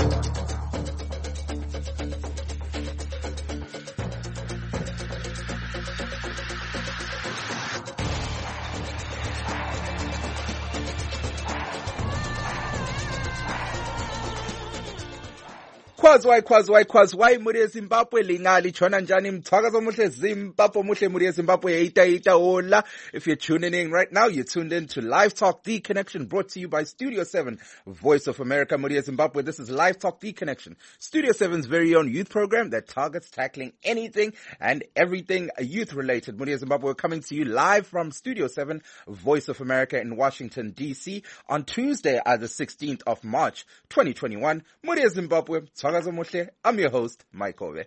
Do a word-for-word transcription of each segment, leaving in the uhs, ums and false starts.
Kwazwai kwazwai kwazwai muri yeZimbabwe lingali chona njani mthwakazo muhle Zimbabwe muhle muri yeZimbabwe yeita ita hola. If you're tuning in right now, you're tuned in to Live Talk The Connection, brought to you by Studio seven, Voice of America muri yeZimbabwe. This is Live Talk The Connection, Studio seven's very own youth program that targets tackling anything and everything youth related. Muri yeZimbabwe, we're coming to you live from Studio seven, Voice of America in Washington D C on Tuesday, uh, the sixteenth of March, twenty twenty-one. Muri yeZimbabwe, I'm your host, Mike Ove.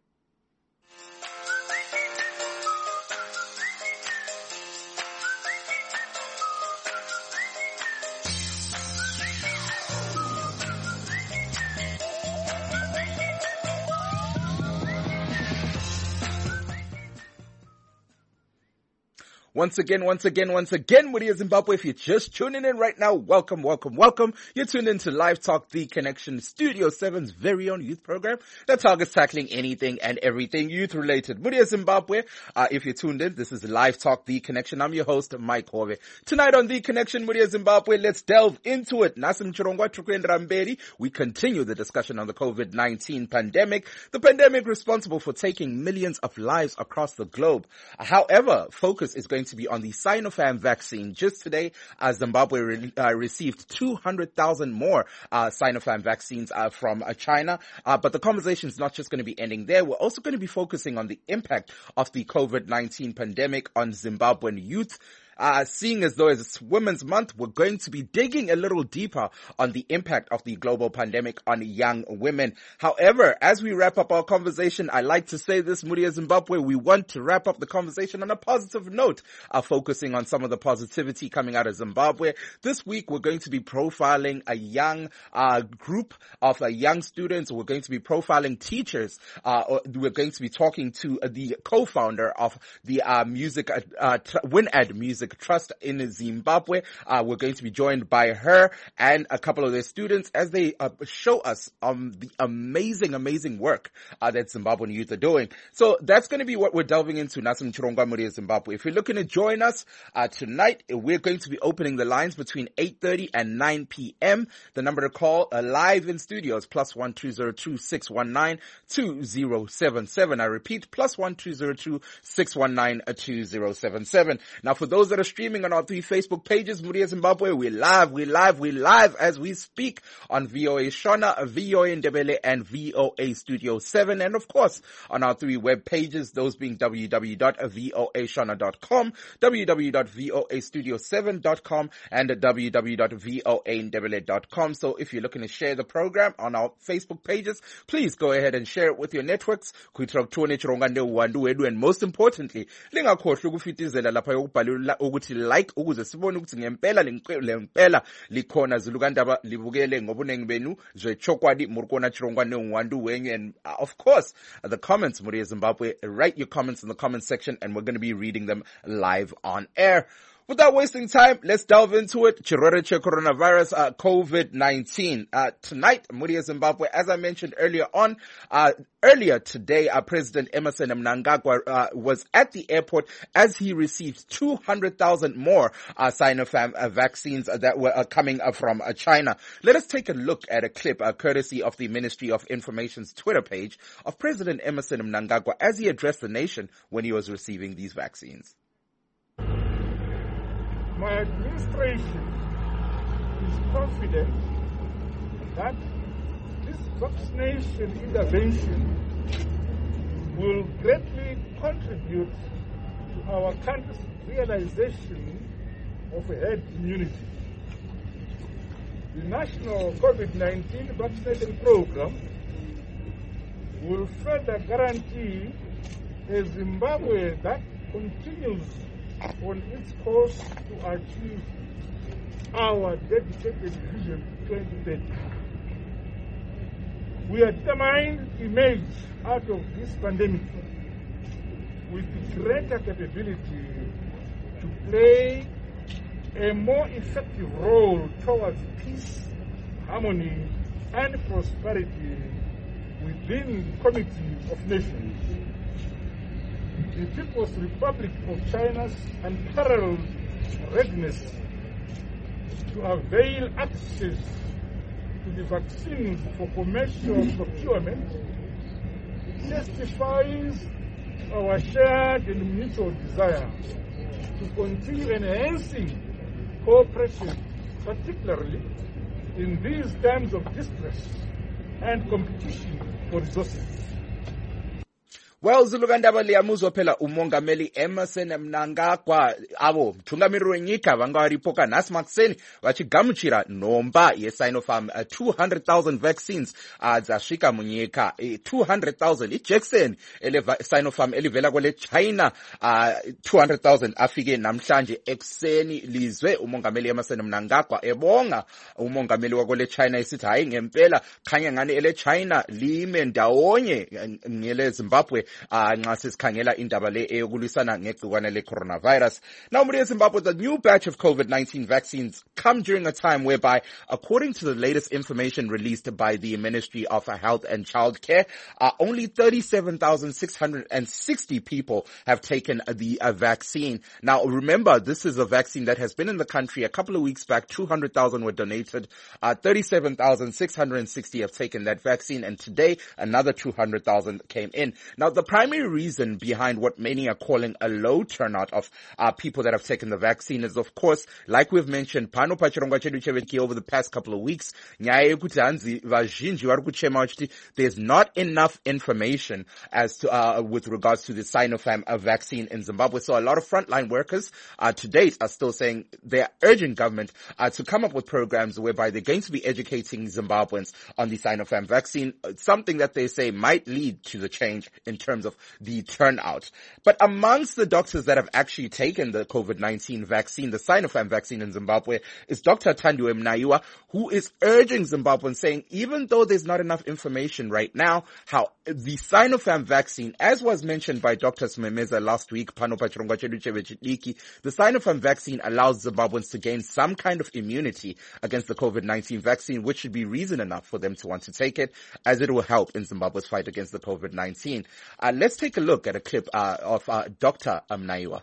Once again, once again, once again, muri yeZimbabwe, if you're just tuning in right now, welcome, welcome, welcome. You're tuned into Live Talk The Connection, Studio seven's very own youth program that targets tackling anything and everything youth related. Muri yeZimbabwe, uh, if you're tuned in, this is Live Talk The Connection. I'm your host, Mike Hove. Tonight on The Connection, muri yeZimbabwe, let's delve into it. Nasim Chirongwa Trukwendra Mberi. We continue the discussion on the COVID nineteen pandemic, the pandemic responsible for taking millions of lives across the globe. However, focus is going to be on the Sinopharm vaccine. Just today, uh, Zimbabwe re- uh, received two hundred thousand more uh, Sinopharm vaccines uh, from uh, China. Uh, but the conversation is not just going to be ending there. We're also going to be focusing on the impact of the COVID nineteen pandemic on Zimbabwean youth. Uh, seeing as though it's Women's Month, we're going to be digging a little deeper on the impact of the global pandemic on young women. However, as we wrap up our conversation, I like to say this, muri yeZimbabwe, we want to wrap up the conversation on a positive note, uh, focusing on some of the positivity coming out of Zimbabwe. This week, we're going to be profiling a young uh, group of uh, young students. We're going to be profiling teachers. Uh, we're going to be talking to uh, the co-founder of the uh, music, uh, uh, WinAd Music Trust in Zimbabwe. Uh, we're going to be joined by her and a couple of their students as they uh, show us um, the amazing, amazing work uh, that Zimbabwean youth are doing. So that's going to be what we're delving into. Nasim Chirongwa muri yeZimbabwe. If you're looking to join us uh, tonight, we're going to be opening the lines between eight thirty and nine p.m. The number to call uh, live in studio is plus one two zero two six one nine two zero seven seven. I repeat, plus one two zero two six one nine two zero seven seven. Now, for those that are streaming on our three Facebook pages, muri yeZimbabwe, we live, we live, we live as we speak on V O A Shona, V O A Ndebele, and V O A Studio seven, and of course on our three web pages, those being w w w dot voa shona dot com, w w w dot voa studio seven dot com, and w w w dot voa ndebele dot com. So if you're looking to share the program on our Facebook pages, please go ahead and share it with your networks. And most importantly, lingakhohlwa ukufitizela lapha yokubhalula ukuthi like ukuze sibone ukuthi ngempela lempela likhona Zulukandaba libukele ngobunengi benu zwe chokwadi murkona chirongwane ngwandu wenyu. And uh, of course uh, the comments, muri yeZimbabwe, write your comments in the comment section and we're going to be reading them live on air. Without wasting time, let's delve into it. Chirorete coronavirus, uh, COVID nineteen. Uh, tonight, muri yeZimbabwe, as I mentioned earlier on, uh, earlier today, uh, President Emmerson Mnangagwa, uh, was at the airport as he received two hundred thousand more, uh, Sinopharm uh, vaccines uh, that were uh, coming uh, from uh, China. Let us take a look at a clip, uh, courtesy of the Ministry of Information's Twitter page of President Emmerson Mnangagwa as he addressed the nation when he was receiving these vaccines. My administration is confident that this vaccination intervention will greatly contribute to our country's realization of a herd immunity. The national COVID nineteen vaccination program will further guarantee a Zimbabwe that continues on its course to achieve our dedicated vision twenty thirty. We are determined to emerge out of this pandemic with greater capability to play a more effective role towards peace, harmony, and prosperity within the Committee of Nations. The People's Republic of China's unparalleled readiness to avail access to the vaccines for commercial procurement testifies our shared and mutual desire to continue enhancing cooperation, particularly in these times of distress and competition for resources. Well, Zulukandaba liyamuzwa phela umongameli Emmerson Mnangagwa abo mthungamiri wenyika vangaripoka nasi makuseni vachigamuchira nhomba yeSinopharm uh, two hundred thousand vaccines uh, dzasvika munyika uh, two hundred thousand ijekiseni ele Sinopharm elivela kwele China uh, two hundred thousand afike namhlanje ekuseni lizwe umongameli Emmerson Mnangagwa ebonga umongameli wakwele China esithi hayi ngempela khanya ngani ele China lime ndawonye ngele Zimbabwe Uh, nxa sisikhangela indaba le eyokulisana ngegcikwane le coronavirus. Now, Muria Zimbabwe, the new batch of COVID nineteen vaccines come during a time whereby, according to the latest information released by the Ministry of Health and Childcare, uh, only thirty-seven thousand six hundred sixty people have taken the uh, vaccine. Now, remember, this is a vaccine that has been in the country a couple of weeks back. two hundred thousand were donated. Uh, thirty-seven thousand six hundred sixty have taken that vaccine, and today another two hundred thousand came in. Now, the primary reason behind what many are calling a low turnout of uh, people that have taken the vaccine is, of course, like we've mentioned, pano pachirongwa chedu cheveki over the past couple of weeks, nyaya yekuti hanzi vazhinji vari kuchema vachiti there's not enough information as to uh, with regards to the Sinopharm uh, vaccine in Zimbabwe. So a lot of frontline workers uh, to date are still saying they're urging government uh, to come up with programs whereby they're going to be educating Zimbabweans on the Sinopharm vaccine, something that they say might lead to the change in terms of the turnout. But amongst the doctors that have actually taken the COVID nineteen vaccine, the Sinopharm vaccine in Zimbabwe, is Doctor Thandiwe Mnaiwa, who is urging Zimbabweans, saying even though there's not enough information right now, how the Sinopharm vaccine, as was mentioned by Doctor Smemeza last week, Pano Pachirongwa chedu chevechidiki, the Sinopharm vaccine allows Zimbabweans to gain some kind of immunity against the COVID nineteen vaccine, which should be reason enough for them to want to take it, as it will help in Zimbabwe's fight against the COVID nineteen. Uh, let's take a look at a clip uh, of uh, Doctor Mnaiwa.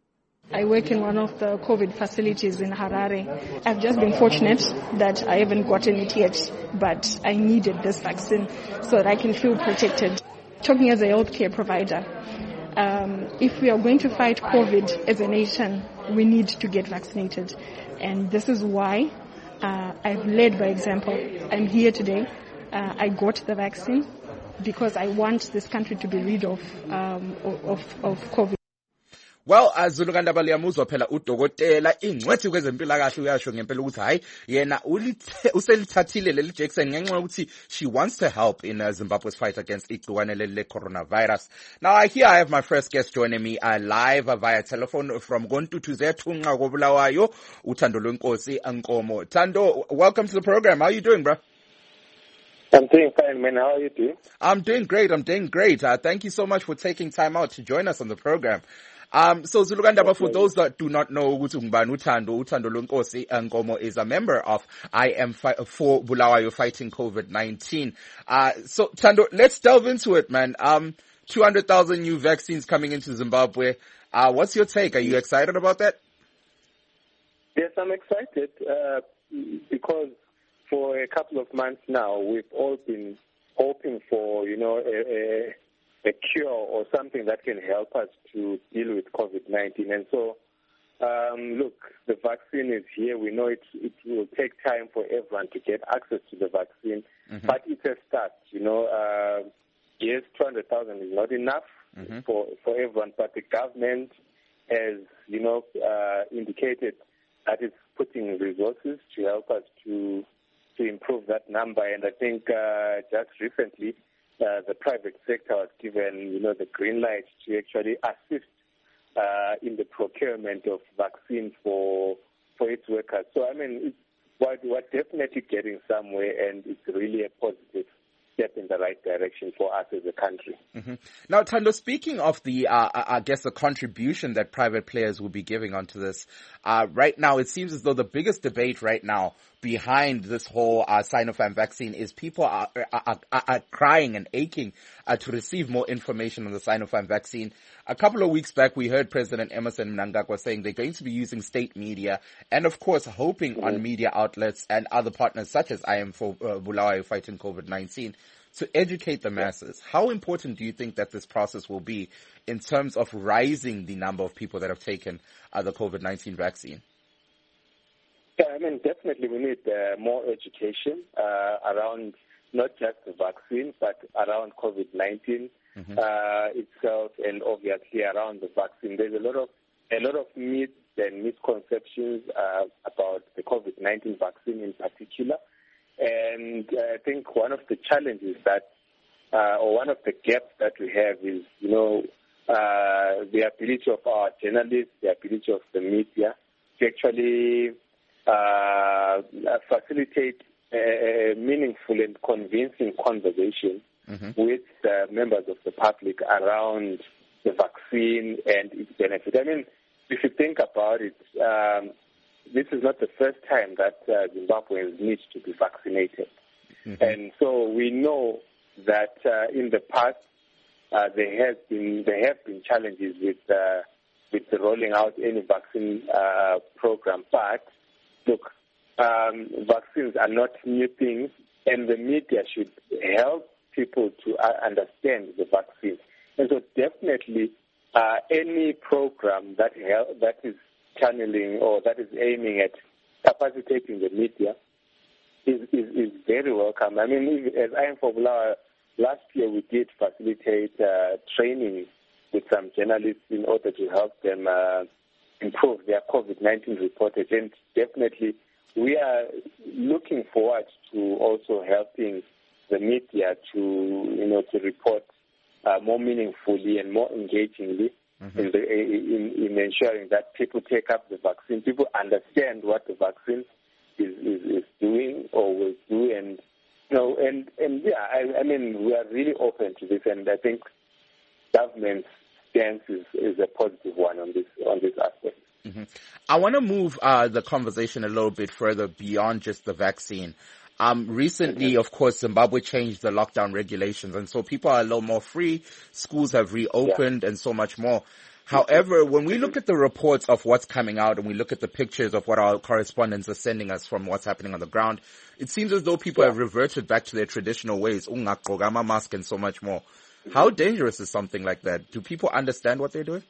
I work in one of the COVID facilities in Harare. I've just been fortunate that I haven't gotten it yet, but I needed this vaccine so that I can feel protected. Talking as a healthcare provider, um, if we are going to fight COVID as a nation, we need to get vaccinated. And this is why uh, I've led by example. I'm here today. Uh, I got the vaccine because I want this country to be rid of um, of, of COVID. Well, Zulukandaba liyamuzwa phela udokotela ingcwethi kwezempilakahle uyasho ngempela ukuthi hayi yena uselithathile leli jekiseni ngenxa yokuthi she wants to help in uh, Zimbabwe's fight against igciwane le coronavirus. Now, here I have my first guest joining me uh, live uh, via telephone from Gontutu Zethunqa koBulawayo, uThando Lwenkosi Nkomo. Thando, welcome to the program. How are you doing, bro? I'm doing fine, man. How are you doing? I'm doing great. I'm doing great. Uh, thank you so much for taking time out to join us on the program. Um, so Zulukandaba, for those that do not know, Uthando, Uthando Lwenkosi Nkomo is a member of I Am Fi- for Bulawayo fighting COVID nineteen. Uh, so Thando, let's delve into it, man. Um, two hundred thousand new vaccines coming into Zimbabwe. Uh, what's your take? Are you excited about that? Yes, I'm excited, uh, because for a couple of months now, we've all been hoping for, you know, a, a a cure or something that can help us to deal with COVID nineteen. And so, um, look, the vaccine is here. We know it, it will take time for everyone to get access to the vaccine, mm-hmm. but it's a start. You know, uh, yes, two hundred thousand is not enough mm-hmm. for, for everyone, but the government has, you know, uh, indicated that it's putting resources to help us to to improve that number. And I think uh, just recently, Uh, the private sector was given, you know, the green light to actually assist uh, in the procurement of vaccines for for its workers. So, I mean, it's, we're, we're definitely getting somewhere, and it's really a positive. step in the right direction for us as a country. Mm-hmm. Now, Thando, speaking of the, uh, I guess, the contribution that private players will be giving onto this, uh, right now it seems as though the biggest debate right now behind this whole uh, Sinopharm vaccine is people are, are, are, are crying and aching uh, to receive more information on the Sinopharm vaccine. A couple of weeks back, we heard President Emmerson Mnangagwa saying they're going to be using state media and, of course, hoping mm-hmm. on media outlets and other partners such as I am for uh, Bulawayo fighting COVID nineteen to educate the masses. How important do you think that this process will be in terms of rising the number of people that have taken uh, the COVID nineteen vaccine? Yeah, I mean, definitely we need uh, more education uh, around not just the vaccine, but around COVID nineteen mm-hmm. uh, itself, and obviously around the vaccine. There's a lot of a lot of myths and misconceptions uh, about the COVID nineteen vaccine in particular. And uh, I think one of the challenges that, uh, or one of the gaps that we have is, you know, uh, the ability of our journalists, the ability of the media to actually uh, facilitate a meaningful and convincing conversation mm-hmm. with uh, members of the public around the vaccine and its benefit. I mean, if you think about it, um, this is not the first time that uh, Zimbabweans need to be vaccinated. Mm-hmm. And so we know that uh, in the past uh, there has been there have been challenges with uh, with the rolling out any vaccine uh, program. But look, um, vaccines are not new things, and the media should help people to uh, understand the vaccine. And so definitely uh, any program that help, that is channeling or that is aiming at capacitating the media is, is, is very welcome. I mean, as I am for Bulawayo, last year we did facilitate uh, training with some journalists in order to help them uh, improve their COVID nineteen reportage. And definitely we are looking forward to also helping the media to, you know, to report uh, more meaningfully and more engagingly mm-hmm. in, the, in, in ensuring that people take up the vaccine, people understand what the vaccine is, is, is doing or will do, and you know, and and yeah, I, I mean, we are really open to this, and I think government's stance is, is a positive one on this on this aspect. Mm-hmm. I want to move uh, the conversation a little bit further beyond just the vaccine. Um, recently, of course, Zimbabwe changed the lockdown regulations, and so people are a little more free. Schools have reopened yeah. and so much more. However, when we look at the reports of what's coming out and we look at the pictures of what our correspondents are sending us from what's happening on the ground, it seems as though people yeah. have reverted back to their traditional ways, ungaqgoka mask and so much more. How dangerous is something like that? Do people understand what they're doing?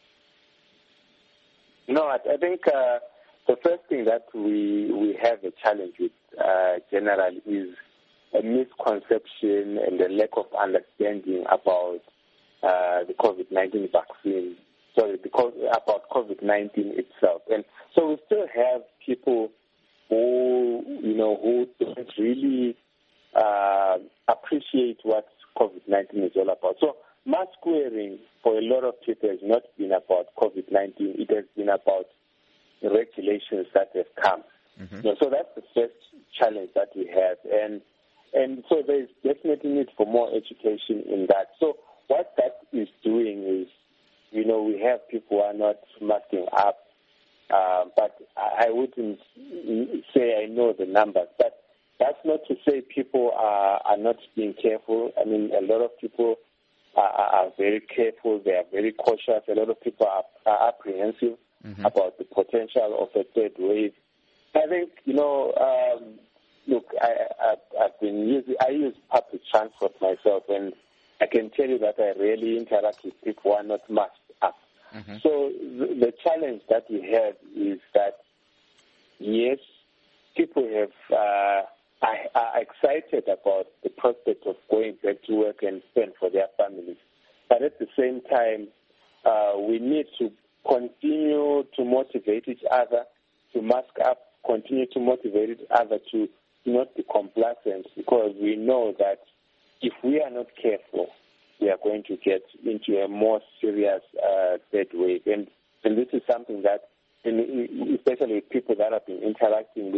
No, I, I think uh, the first thing that we we have a challenge with uh, generally is a misconception and a lack of understanding about uh, the COVID nineteen vaccine. Sorry, because about COVID nineteen itself. And so we still have people who, you know, who don't really uh, appreciate what COVID nineteen is all about. So mask wearing for a lot of people has not been about COVID nineteen. It has been about the regulations that have come. Mm-hmm. You know, so that's the first challenge that we have. And and so there's definitely need for more education in that. So what that is doing is, you know, we have people who are not masking up, uh, but I wouldn't say I know the numbers. But that's not to say people are, are not being careful. I mean, a lot of people are, are very careful. They are very cautious. A lot of people are, are apprehensive mm-hmm. about the potential of a third wave. I think, you know, um, look, I, I, I've been using, I use public transport myself, and I can tell you that I rarely interact with people who are not masked up. Mm-hmm. So the, the challenge that we have is that, yes, people have uh, are, are excited about the prospect of going back to work and spend for their families. But at the same time, uh, we need to continue to motivate each other to mask up, continue to motivate each other to not be complacent, because we know that if we are not careful, we are going to get into a more serious uh, third wave. And, and this is something that, especially with people that I've been interacting with,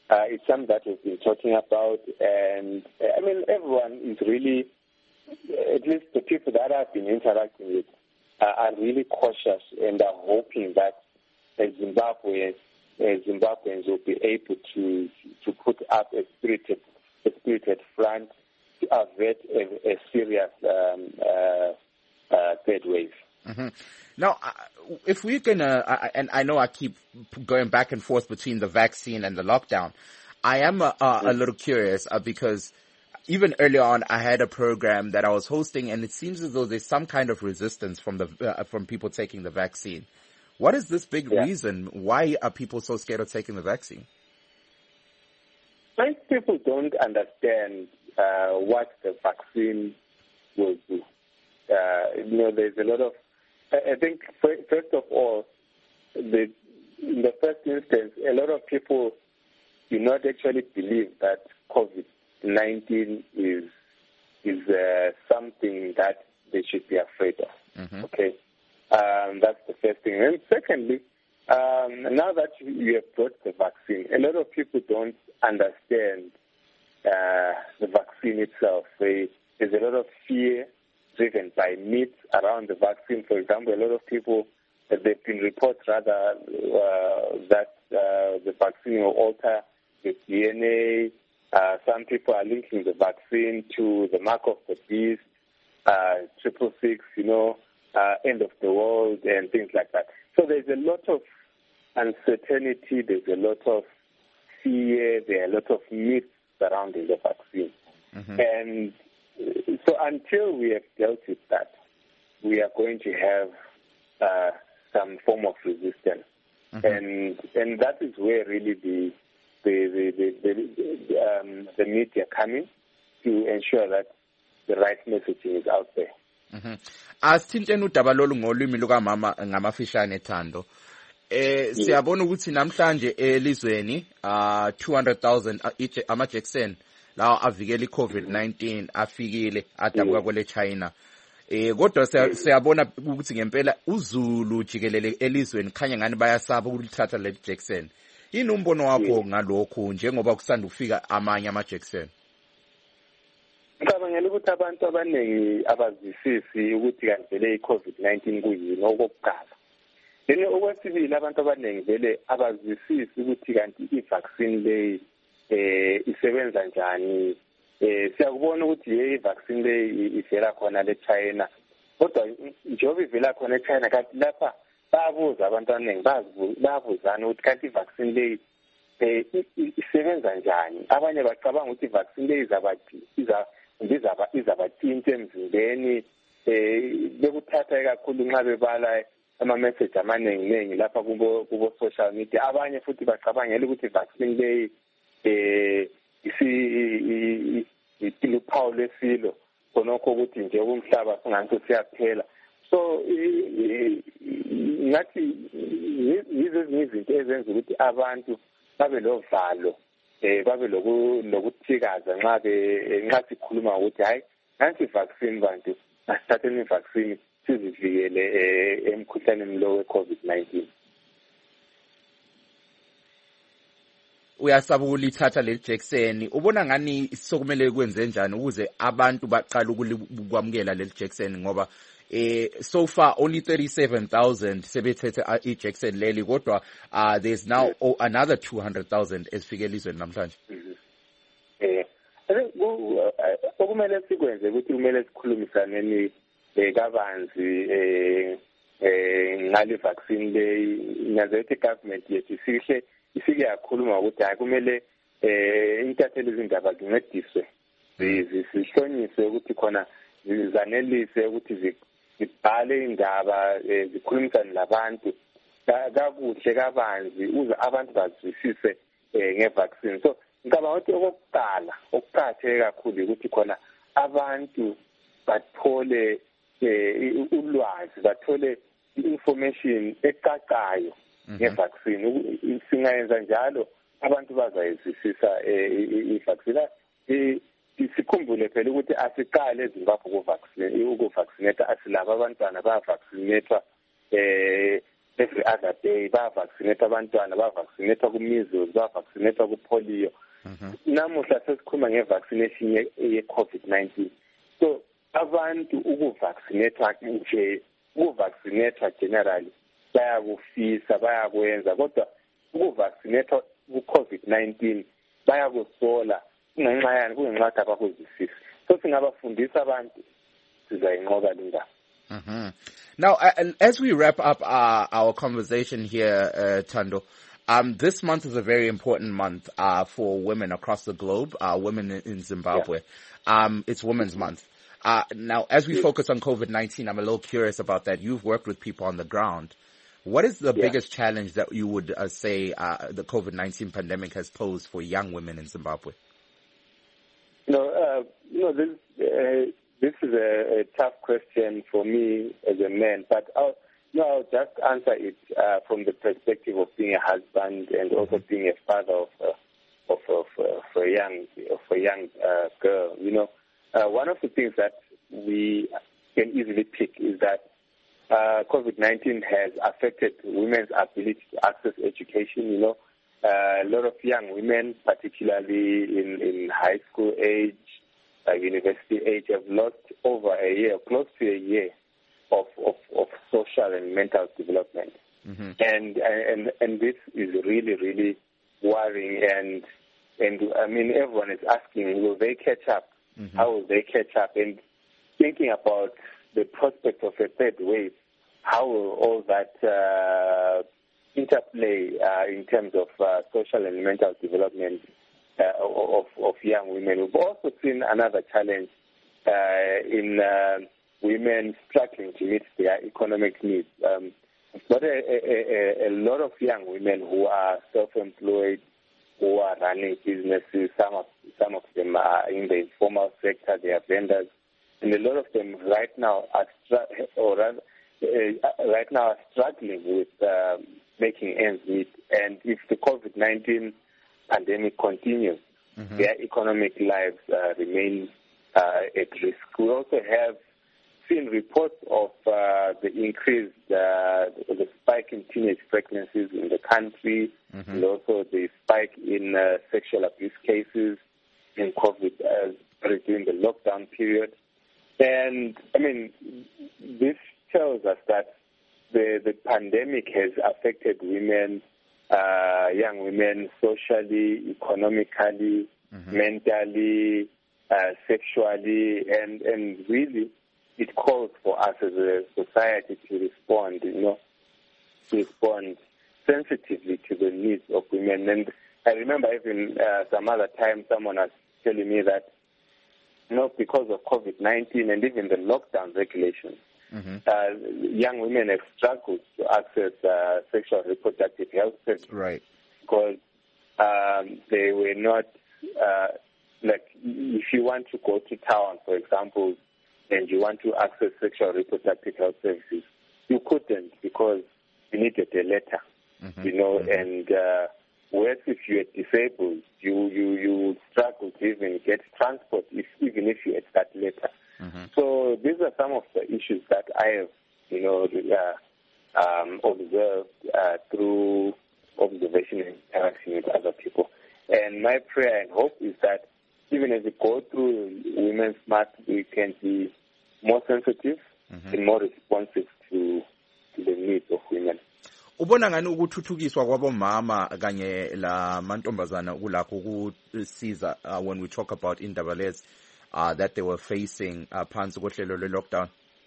Uh, it's something that we've been talking about, and uh, I mean, everyone is really, at least the people that I've been interacting with, uh, are really cautious and are hoping that uh, Zimbabwe, uh, Zimbabweans will be able to to put up a spirited, a spirited front to avert a, a serious um, uh, uh, third wave. Mm-hmm. Now, uh, if we can, uh, I, and I know I keep going back and forth between the vaccine and the lockdown, I am uh, uh, a little curious uh, because even earlier on, I had a program that I was hosting, and it seems as though there's some kind of resistance from the uh, from people taking the vaccine. What is this big yeah. reason? Why are people so scared of taking the vaccine? Most people don't understand uh, what the vaccine will do. Uh, you know, there's a lot of. I think, first of all, the, in the first instance, a lot of people do not actually believe that COVID nineteen is is uh, something that they should be afraid of. Mm-hmm. Okay, um, that's the first thing. And secondly, um, now that you have brought the vaccine, a lot of people don't understand uh, the vaccine itself. They, there's a lot of fear driven by myths around the vaccine. For example, a lot of people, uh, there have been reports rather uh, that uh, the vaccine will alter the D N A. Uh, some people are linking the vaccine to the mark of the beast, uh, triple six, you know, uh, end of the world and things like that. So there's a lot of uncertainty, there's a lot of fear, there are a lot of myths surrounding the vaccine. Mm-hmm. And so until we have dealt with that, we are going to have uh, some form of resistance, mm-hmm. and and that is where really the the the the, the, um, the media come in to ensure that the right messaging is out there. Mhm. Asithintene udaba lolu ngolwimi lukaMama ngamafishane Thando. Eh siyabona ukuthi namhlanje elizweni uh two hundred thousand ama Jackson lawo avikela iCovid nineteen afikile adabuka kwele China. Eh kodwa siyabona ukuthi ngempela uZulu jikelele elizweni khanya ngani bayasaba ukulithatha le Jackson. Yini umbono wakho ngalokho njengoba kusanda ukufika amanye ama Jackson? Ngicabangela ukuthi abantu abaningi abazisisi ukuthi kanti le iCovid nineteen kuyini okokuqala. Yini okwesibili abantu abaningi vele abazisisi ukuthi kanti ivaccine le eh isebenza njani. Eh siyakubona ukuthi ye vaccine le ivela khona le China. Kodwa njengoba ivela khona eChina kanti lapha babuza abantu abaningi bazibuzana ukuthi kanti ivaccine le eh isebenza njani. Abanye bacabanga ukuthi ivaccine le izabathi iza izaba izabathinta emzimbeni eh bekuthatha kakhulu nxa bebala ama message amaningi ningi lapha kubo kubo social media. Abanye futhi bacabangela ukuthi vaccine le eh isi iluphawu lesilo konokho ukuthi nje umhlaba singathi siyaphela. So ngathi yizo izinto ezenza ukuthi abantu babe lovalo eh babe loku lokuthikaza nxa be nxa sikhuluma ukuthi hayi nansi vaccine bantu asithatheni ivaccine sizivikele emkhuhlaneni lo we-COVID nineteen. Uyasaba ukulithatha le Jackson, ubona ngani sokumele kwenze njani ukuze abantu baqala ukwamukela le Jackson ngoba eh so far only thirty-seven thousand sebethethe i Jackson leli kodwa uh, there's now yes. oh, another two hundred thousand esifike elizweni namhlanje. Eh okumele sikwenze ukuthi kumele sikhulumisaneni kabanzi eh eh ngale vaccine le nyazethi government yethu sihle isike yakhuluma ukuthi hayi kumele eh intatheli izindaba zincediswe zihlonyiswe ukuthi khona zanelise ukuthi zibhale indaba zikhulumisane labantu kakuhle kabanzi uze abantu bazwisise ngevaccine. So ngicabanga ukuthi okokuqala okuqhatheke kakhulu ukuthi khona abantu bathole ulwazi bathole information eqaqayo ngevaccine. Singayenza njalo abantu bazayizwisisa ivaccine. Sikhumbule phela ukuthi asiqale eZimbabwe ukuvaccinate ukuvaccinate asilabo abantwana bayavaccinatwa eh every other day, bayavaccinate abantwana, bayavaccinate ku-measles, bayavaccinate ku-polio. Namuhla sesikhuluma nge-vaccination ye-COVID nineteen. So abantu ukuvaccinate nje, ukuvaccinate generally bayakufisa, bayakwenza, kodwa ukuvaccinate ku-COVID nineteen bayakusola ngenxa yani kungenxa abakuzwisisa. So singabafundisa abantu sizayinqoba le ndaba. Mm-hmm. Now, uh, as we wrap up our, our conversation here, uh, Thando, um, this month is a very important month uh, for women across the globe, uh, women in, in Zimbabwe. Yeah. Um, it's Women's Month. Uh, now, as we focus on COVID nineteen, I'm a little curious about that. You've worked with people on the ground. What is the yeah. biggest challenge that you would uh, say uh, the COVID nineteen pandemic has posed for young women in Zimbabwe? You know, uh, you know this, uh, this is a, a tough question for me as a man, but I'll, you know, I'll just answer it uh, from the perspective of being a husband and also being a father of uh, of, of, uh, of a young of a young uh, girl. You know, uh, one of the things that we can easily pick is that uh, COVID nineteen has affected women's ability to access education. You know, uh, a lot of young women, particularly in, in high school age, uh, university age, have lost over a year, close to a year of, of, of social and mental development. Mm-hmm. And, and, and this is really, really worrying. And, and I mean, everyone is asking, will they catch up? Mm-hmm. How will they catch up? And thinking about the prospect of a third wave, how will all that uh, interplay uh, in terms of uh, social and mental development uh, of, of young women? We've also seen another challenge uh, in uh, women struggling to meet their economic needs. Um, but a, a, a, a lot of young women who are self-employed, who are running businesses, some of, some of them are in the informal sector, they are vendors, and a lot of them right now are, str- or rather, uh, right now are struggling with um, making ends meet. And if the COVID nineteen pandemic continues, mm-hmm. their economic lives uh, remain uh, at risk. We also have seen reports of uh, the increased, uh, the spike in teenage pregnancies in the country, mm-hmm. and also the spike in uh, sexual abuse cases in COVID uh, during the lockdown period. And, I mean, this tells us that the, the pandemic has affected women, uh, young women, socially, economically, mm-hmm. mentally, uh, sexually, and, and really it calls for us as a society to respond, you know, to respond sensitively to the needs of women. And I remember even uh, some other time someone was telling me that, you know, because of COVID nineteen and even the lockdown regulations, mm-hmm. uh, young women have struggled to access uh, sexual reproductive health services. Right. Because um, they were not, uh, like, if you want to go to town, for example, and you want to access sexual reproductive health services, you couldn't because you needed a letter, mm-hmm. you know, mm-hmm. and uh, whereas if you are disabled, you, you, you struggle to even get transport, if, even if you had that letter. Mm-hmm. So these are some of the issues that I have, you know, uh, um, observed uh, through observation and interaction with other people. And my prayer and hope is that even as we go through Women's Month, we can be more sensitive mm-hmm. and more responsive to, to the needs of women. Ubona ngani ukuthuthukiswa kwabomama kanye la mantombazana kulakho ukusiza uh, when we talk about indaba lezi uh, that they were facing uh, phansi kohlelo lwe-lockdown?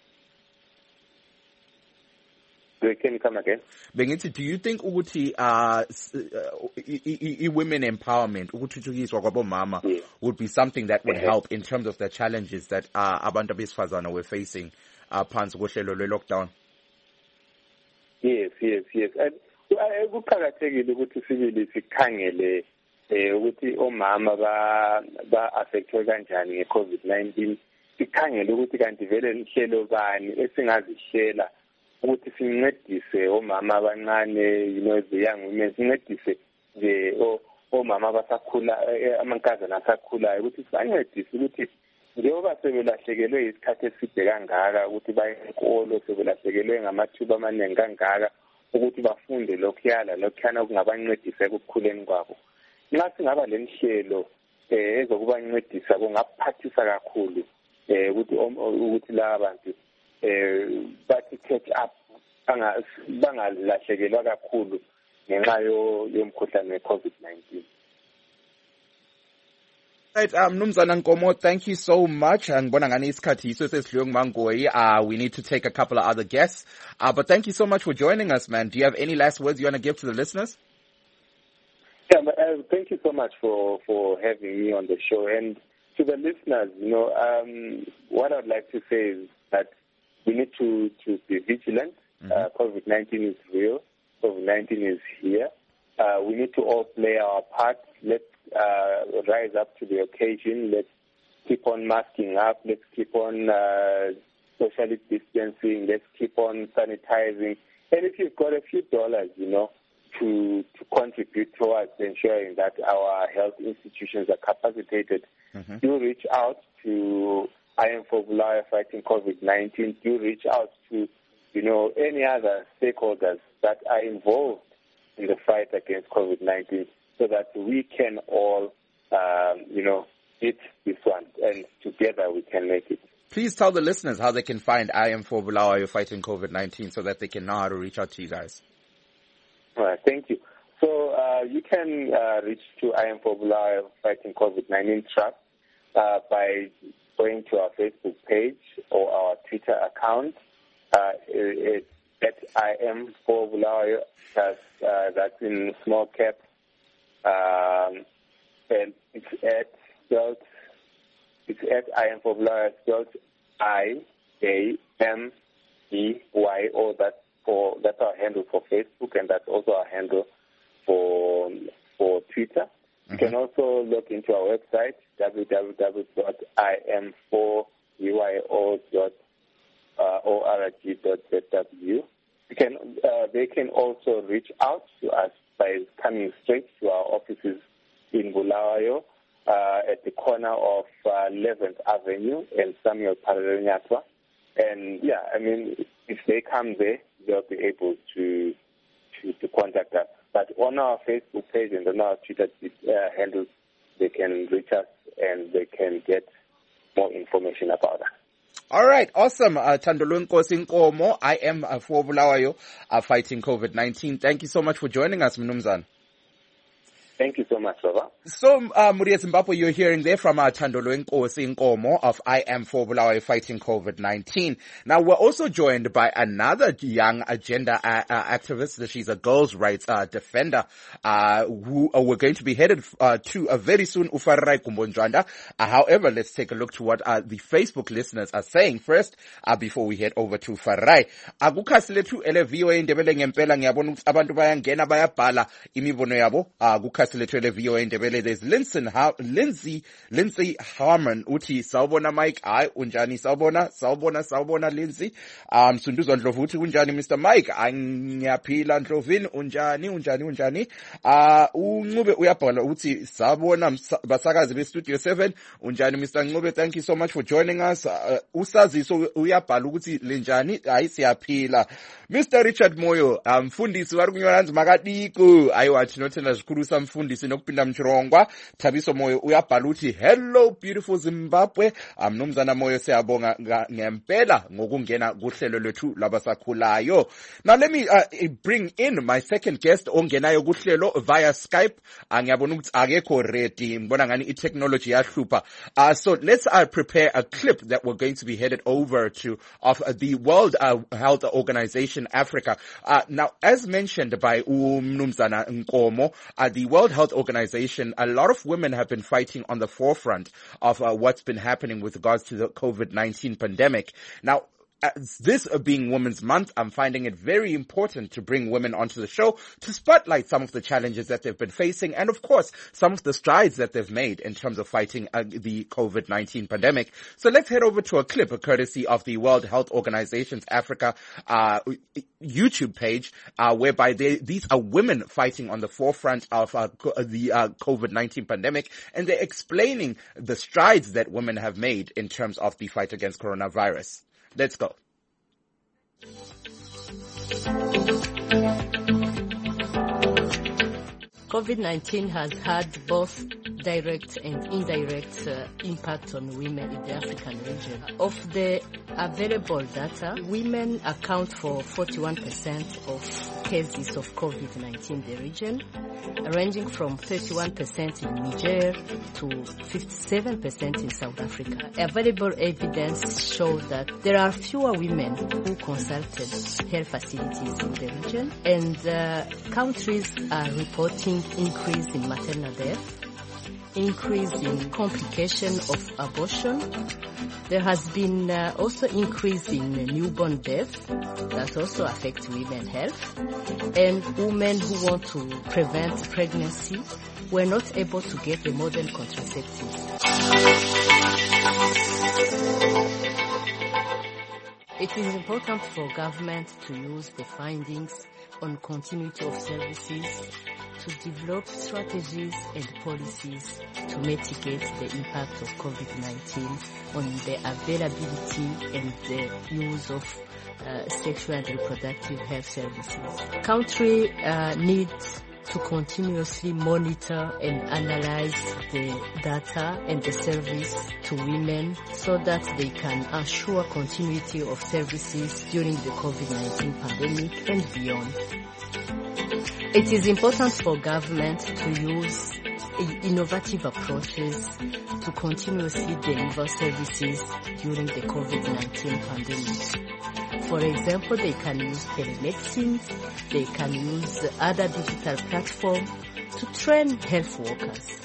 Can you come again? Bengithi, do you think ukuthi uh, uh, women empowerment, ukuthuthukiswa kwabomama, yeah. would be something that would help in terms of the challenges that uh, abantu besifazana were facing uh, phansi kohlelo lwe-lockdown? Yes, yes, yes. Kuqakathekile ukuthi sibili sikhangele ukuthi omama ba ba affectwe kanjani nge-COVID nineteen. Sikhangele ukuthi kanti vele lihlelo bani esingazihlela ukuthi sincedise omama abancane, you know, the young women, sincedise the omama abasakhula, amankazana asakhulayo ukuthi sibancedise ukuthi njengoba sebelahlekelwe isikhathi eside kangaka ukuthi baye enkolo, sebelahlekelwe ngamathuba amaningi kangaka, ukuthi bafunde lokhuyana lokhuyana okungabancedisa ekukhuleni kwabo. Nxa singaba lenhlelo eh ezokubancedisa kungaphathisa kakhulu eh ukuthi ukuthi laba bantu eh bathi catch up bangalahlekelwa kakhulu ngenxa yomkhuhlane we-COVID nineteen. Right, um, Mnumzana Nkomo, thank you so much. Ngibona ngani isikhathi yiso sesidliwe nguMangoyi. Uh, we need to take a couple of other guests. Uh, but thank you so much for joining us, man. Do you have any last words you want to give to the listeners? Yeah, uh, thank you so much for, for having me on the show. And to the listeners, you know, um, what I'd like to say is that we need to, to be vigilant. Mm-hmm. Uh, COVID nineteen is real. COVID nineteen is here. Uh, we need to all play our part. Let's uh, rise up to the occasion. Let's keep on masking up. Let's keep on uh, socially distancing. Let's keep on sanitizing. And if you've got a few dollars, you know, to to contribute towards ensuring that our health institutions are capacitated, mm-hmm. do reach out to I Am for Bulawayo Fighting COVID nineteen. Do reach out to, you know, any other stakeholders that are involved in the fight against COVID nineteen, so that we can all, um, you know, beat this one, and together we can make it. Please tell the listeners how they can find I Am for Bulawayo Fighting COVID nineteen, so that they can know how to reach out to you guys. All right, thank you. So uh, you can uh, reach to I Am for Bulawayo Fighting COVID nineteen Trust uh, by going to our Facebook page or our Twitter account. Uh, it's at I Am for Bulawayo. That's, uh, that's in small cap. Um, and it's at spelled, it's at I Am for Bulawayo, spelled I A M E Y O. That's for that's our handle for Facebook, and that's also our handle for for Twitter. Mm-hmm. You can also look into our website w w w dot i m four b y o dot org dot z w. You can uh, they can also reach out to us by coming straight to our offices in Bulawayo uh, at the corner of uh, eleventh Avenue and Samuel Paranyatwa. And yeah, I mean, if they come there, they'll be able to, to to contact us. But on our Facebook page and on our Twitter uh, handles, they can reach us and they can get more information about us. All right, awesome. Uh, Thandolwe Nkosi Nkomo, I Am uh, for Bulawayo uh, Fighting COVID nineteen. Thank you so much for joining us, Mnumzana. Thank you so much, Baba. So, uh, Muria Zimbabwe, you're hearing there from uh, Thandolwe Nkosi Nkomo of I Am for Bulawayo Fighting COVID nineteen. Now, we're also joined by another young agenda uh, uh, activist. She's a girls' rights uh, defender uh, who uh, we're going to be headed uh, to uh, very soon, Ufarayi Kumbonjwanda. Uh, however, let's take a look to what uh, the Facebook listeners are saying first uh, before we head over to Ufarayi. Akukhasi lethu ele V O A Ndebele ngempela ngiyabona ukuthi abantu bayangena bayabhala imibono yabo. Akukhasi V O A Ndebele. There's Lindsay, Lindsay, Lindsay Harmon. Uti sawubona Mike. Ay unjani sawubona sawubona sawubona Lindsay. Um Sunduzwa Ndlovu uti unjani Mister Mike. Angiyaphila Ndlovini unjani unjani unjani. Uh uNcube uyabhala uti sawubona basakazi be Studio seven. Unjani Mister Ncube. Thank you so much for joining us. Uh, usaziso uyabhala ukuthi lenjani. Hayi siyaphila. Mister Richard Moyo, mfundisi wari kunyora nzi makadiko. Ayiwa tinothenda zvikuru samfundisi nokupinda mchirongwa. Thabiso Moyo uyabhala uthi hello beautiful Zimbabwe. Mnumzana Moyo siyabonga ngempela ngokungena kuhlelo lwethu labasakhulayo. Now let me uh, bring in my second guest ongenayo kuhlelo via Skype. Ngiyabona ukuthi akekho ready. Ngibona ngani i-technology yahlupha. Uh, so let's uh, prepare a clip that we're going to be headed over to of uh, the World uh, Health Organization Africa. Uh, now, as mentioned by Mnumzana Nkomo, uh, the World Health Organization, a lot of women have been fighting on the forefront of uh, what's been happening with regards to the COVID nineteen pandemic. Now, as this being Women's Month, I'm finding it very important to bring women onto the show to spotlight some of the challenges that they've been facing and, of course, some of the strides that they've made in terms of fighting uh, the COVID nineteen pandemic. So let's head over to a clip, a courtesy of the World Health Organization's Africa uh, YouTube page, uh, whereby they, these are women fighting on the forefront of uh, the uh, COVID nineteen pandemic, and they're explaining the strides that women have made in terms of the fight against coronavirus. Let's go. COVID nineteen has had both direct and indirect uh, impact on women in the African region. Of the available data, women account for forty-one percent of cases of COVID nineteen in the region, ranging from thirty-one percent in Niger to fifty-seven percent in South Africa. Available evidence shows that there are fewer women who consulted health facilities in the region, and uh, countries are reporting increase in maternal death, increase in complication of abortion. There has been uh, also increase in newborn death that also affects women's health, and women who want to prevent pregnancy were not able to get the modern contraceptives. It is important for government to use the findings on continuity of services to develop strategies and policies to mitigate the impact of COVID nineteen on the availability and the use of uh, sexual and reproductive health services. Country uh, needs to continuously monitor and analyze the data and the service to women so that they can assure continuity of services during the COVID nineteen pandemic and beyond. It is important for government to use innovative approaches to continuously deliver services during the COVID nineteen pandemic. For example, they can use telemedicine, they can use other digital platforms to train health workers.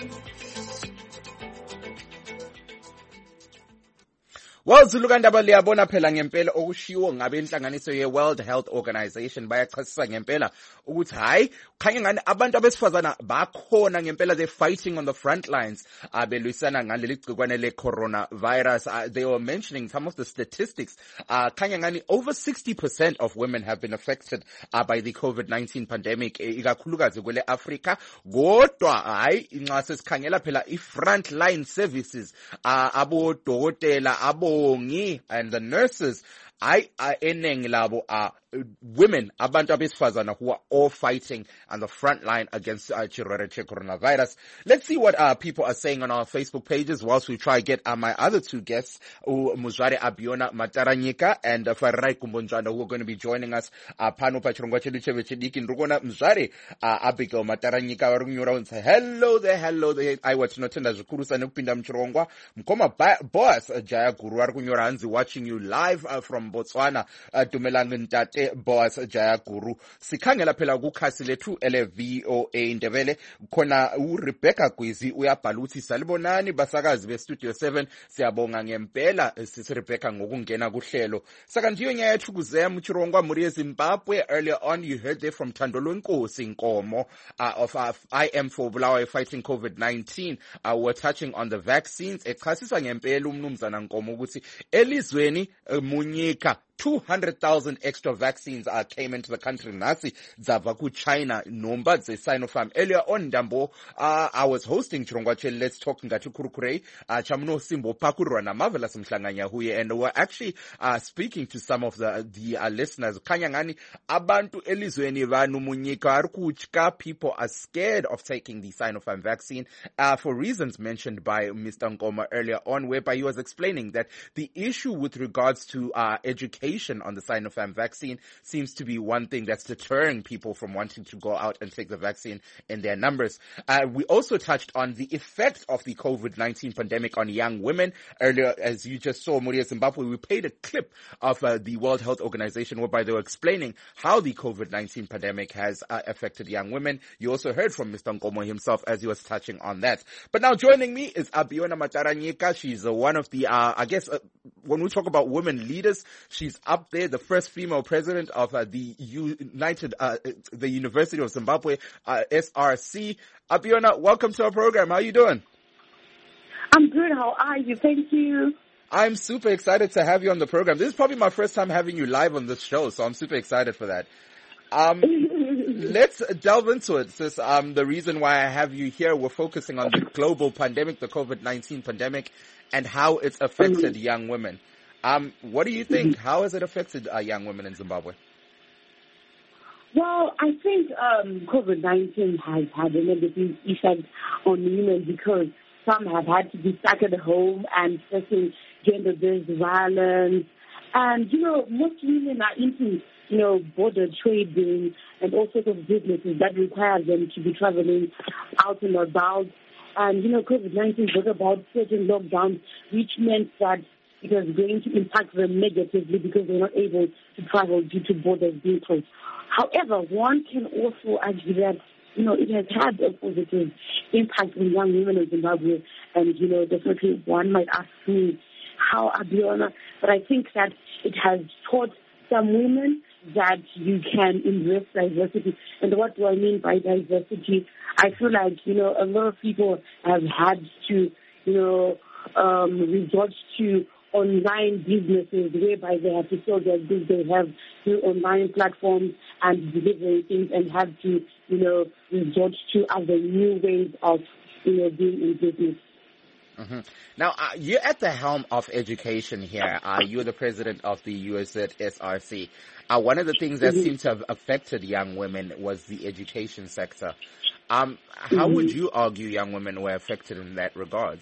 Well, Zulukandaba liyabona phela ngempela okushiwo ngabe inhlanganiso ye World Health Organization bayachasisa ngempela ukuthi hayi khanye ngani abantu abesifazana bakhona ngempela they fighting on the front lines abelwisana ngaleli gcikwane le coronavirus. Uh, they were mentioning some of the statistics. Uh, khanye ngani over sixty percent of women have been affected uh, by the COVID nineteen pandemic ikakhulukazi kwele Africa. Kodwa hayi inxa sesikhangela phela I front line services uh, abo dokotela abo and the nurses, I are eneng labo are women, abantu abesifazana who are all fighting on the front line against uh, Chirerete coronavirus. Let's see what uh, people are saying on our Facebook pages whilst we try to get uh, my other two guests, uh, Muzware Abiona Mataranyika and uh, Farai Kumbonjana, who are going to be joining us. Uh, Pano Pachirongwa Chedicheve Chediki Nrugona Mzware, uh, Abigail Mataranyika Warunyura and say, hello there, hello there. I watch Notenda Zukurusa Nupinda Mchirongwa. Mkoma boss, Jaya Guru Warunyura Anzi, watching you live uh, from Botswana, uh, Dumelang Ntate. Boss Jaya Guru sikhangela phela kukhasi lethu ele V O A Ndebele khona u Rebecca Gwizi uyabhaluthi salibonani basakazi be Studio seven siyabonga ngempela sisi Rebecca ngokungena kuhlelo saka ndiyo nya yethu kuzema uchirongwa muri eZimbabwe. Earlier on you heard there from Thandolo Nkosi Nkomo uh, of uh, I am for Bulawayo fighting COVID nineteen. Uh, we're touching on the vaccines. Echasiswa ngempela umnumzana Nkomo ukuthi elizweni uh, munyika two hundred thousand extra vaccines uh, came into the country. Nasi Zavaku China Nomba ze Sinopharm. Earlier on Dambo, uh, I was hosting Chirongwache Let's Talk Ngatu Kurukure, uh, Chamno Simbo Pakurwana Marvelous Mhlanganya Huye, and we're actually uh, speaking to some of the the uh, listeners. Kanyangani Abantu Elizweni Vanu Munyika Arkuchka, people are scared of taking the Sinopharm vaccine uh, for reasons mentioned by Mister Nkoma earlier on, whereby he was explaining that the issue with regards to uh, education on the Sinopharm vaccine seems to be one thing that's deterring people from wanting to go out and take the vaccine in their numbers. Uh, we also touched on the effect of the COVID nineteen pandemic on young women. Earlier, as you just saw, Muria Zimbabwe, we played a clip of uh, the World Health Organization whereby they were explaining how the COVID nineteen pandemic has uh, affected young women. You also heard from Mister Nkomo himself as he was touching on that. But now joining me is Abiona Mataranyika. She's uh, one of the, uh, I guess, uh, when we talk about women leaders, she's up there, the first female president of uh, the United, uh, the University of Zimbabwe, uh, S R C. Abiona, welcome to our program. How are you doing? I'm good. How are you? Thank you. I'm super excited to have you on the program. This is probably my first time having you live on this show, so I'm super excited for that. Um, let's delve into it. Sis, um, the reason why I have you here, we're focusing on the global pandemic, the COVID nineteen pandemic, and how it's affected young women. Um, what do you think? How has it affected uh, young women in Zimbabwe? Well, I think um, COVID nineteen has had a negative effect on women because some have had to be stuck at home and facing gender-based violence. And, you know, most women are into, you know, border trading and all sorts of businesses that require them to be traveling out and about. And, you know, COVID nineteen brought about certain lockdowns, which meant that it was going to impact them negatively because they were not able to travel due to borders being closed. However, one can also argue that, you know, it has had a positive impact on young women in Zimbabwe. And, you know, definitely one might ask me how, Abiona, but I think that it has taught some women that you can embrace diversity. And what do I mean by diversity? I feel like, you know, a lot of people have had to, you know, um, resort to online businesses whereby they have to sell their goods. They have through online platforms and delivering things and have to, you know, resort to other new ways of, you know, being in business. Mm-hmm. Now, uh, you're at the helm of education here. Uh, you're the president of the U S Z S R C. Uh, one of the things that mm-hmm. seems to have affected young women was the education sector. Um, how mm-hmm. would you argue young women were affected in that regard?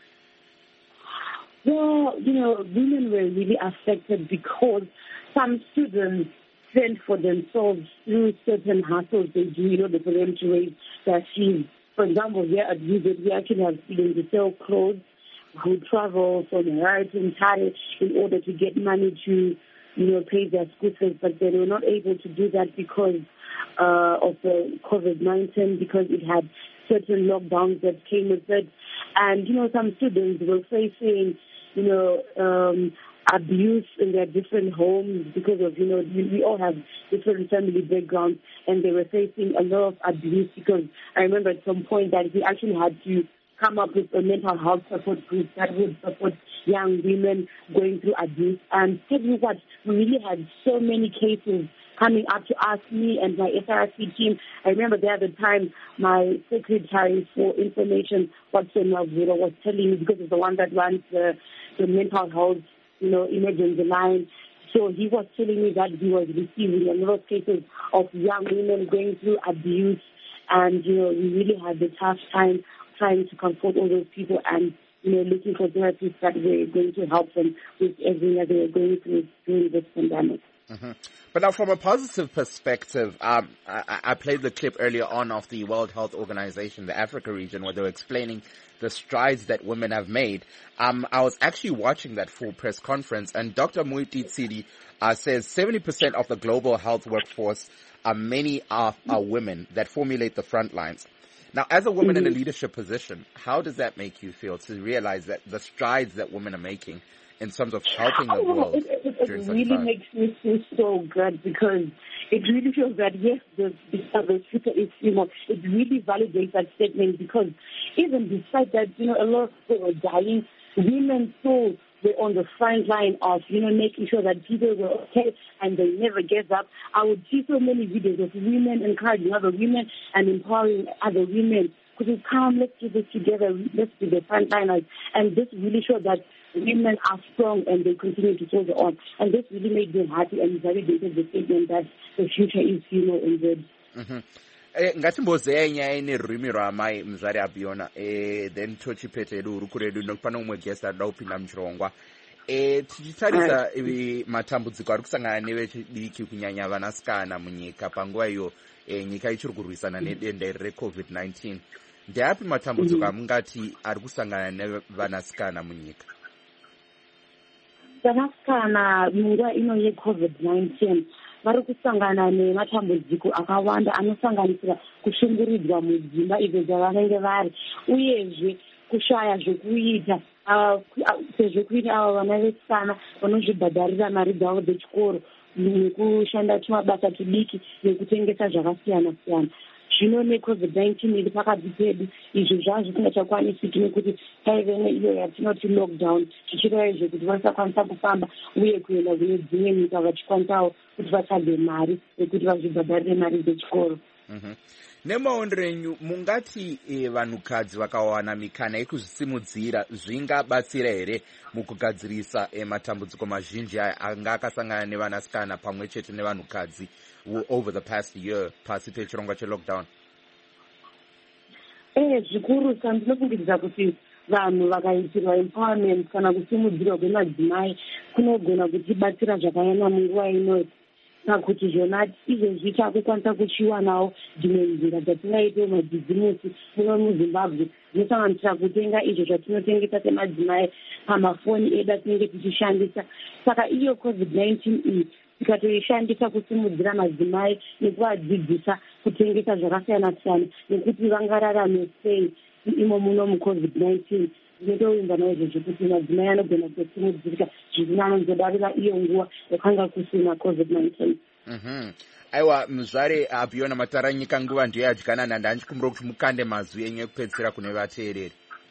Well, you know, women were really affected because some students fend for themselves through certain hustles they do in order for them to raise their fees. For example, here at U Z, we actually have students who sell clothes, who travel from Harare to Mtare in order to get money to, you know, pay their school fees, but they were not able to do that because uh, of the COVID nineteen, because it had certain lockdowns that came with it. And, you know, some students were facing, you know, um, abuse in their different homes because of, you know, we, we all have different family backgrounds, and they were facing a lot of abuse because I remember at some point that we actually had to come up with a mental health support group that would support young women going through abuse. And tell you what, we really had so many cases coming up to ask me and my S R C team. I remember the other time my secretary for information, Watson Mavura, was telling me, because he's the one that runs the, the mental health, you know, emergency line. So he was telling me that he was receiving a lot of cases of young women going through abuse, and, you know, we really had a tough time trying to comfort all those people and, you know, looking for therapists that were going to help them with everything that they were going through during this pandemic. Mm-hmm. But now, from a positive perspective, um, I, I played the clip earlier on of the World Health Organization, the Africa region, where they were explaining the strides that women have made. Um, I was actually watching that full press conference, and Doctor Muiti Tsidi uh, says seventy percent of the global health workforce, are many are, are women that formulate the front lines. Now, as a woman mm-hmm. in a leadership position, how does that make you feel to realize that the strides that women are making in terms of helping the oh, world? It, it, it really time? makes me feel so good, because it really feels that, yes, the, the, the future is female. It really validates that statement, because even despite that, you know, a lot of people were dying, women still were on the front line of, you know, making sure that people were okay and they never gave up. I would see so many videos of women encouraging other women and empowering other women. Could you come, let's do this together, let's be the frontliners. And this really showed that women are strong and they continue to soldier on. And this really made me happy and validated the statement that the future is female indeed. Mm-hmm. Ngathi mboze nya ine rimi ramai mzari Abiona eh then tochipete lu rukuredu nokupana umwe guest adopina mchirongwa eh tichitarisa matambudziko ari kusangana nevechidiki kunyanya vanasikana munyika panguva iyo eh nyika ichiri kurwisana nedenda re COVID nineteen. Ndeapi matambudziko amungati ari kusangana nevanasikana munyika? Vanasikana munguva ino ye COVID nineteen vari kusangana nematambudziko akawanda anosanganisira kushungurudzwa mudzimba idzo dzavanenge vari, uyezve kushaya zvekuita sezvo kuita ava vana vesikana vanozvibhadharira mari dzavo dzechikoro nekushanda tumabasa tudiki nekutengesa zvakasiyana siyana. Zvino neCovid nineteen iri pakati pedu, izvo zvava zvisingachakwanisiki nekuti taive neiyo yatinoti lockdown, zvichireva izvo kuti vasakwanisa kufamba uye kuenda kune dzimwe nyika vachikwanisawo kuti vatsvage mari yekuti vazvibhadharire mari dzechikoro. Mm-hmm. nemaondero enyu mungati e, vanhukadzi vakawana mikana yekuzvisimudzira zvingabatsira here mukugadzirisa e, matambudziko mazhinji anga akasangana nevanasikana pamwe chete nevanhukadzi over the past year pasi pechirongwa chelockdown? Eh, zvikuru sandinofungidzira kuti vanhu vakaitirwa empowerment kana kusimudzirwa kwemadzimai kunogona kutibatsira zvakanyanya munguva inoti pakuti zvona izvezvi takukwanisa kuchiwanawo dzimwe nzira dzatingaitewo mabhizimusi muno muzimbabwe dzinosanganisira kutenga izvo zvatinotengesa semadzimai pamafoni edu atinenge tichishandisa. Saka iyo covid nineteen iyi tikatoishandisa kusimudzira madzimai nekuvadzidzisa kutengesa zvakasiyana siyana nekuti vangararame sei imo muno mucovid nineteen. Ndinotoimba naizvozvo kuti madzimai anogona kutosimudzirika zviri anonzodarira iyo nguva yakanga kusina covid nineteen. Mhm. Aiwa muzvare Abiyona Mataranyika, nguva ndiyo yadyana nanda, ndichikumbira kuti mukande mazwi enyu ekupedzisira kune vateereri.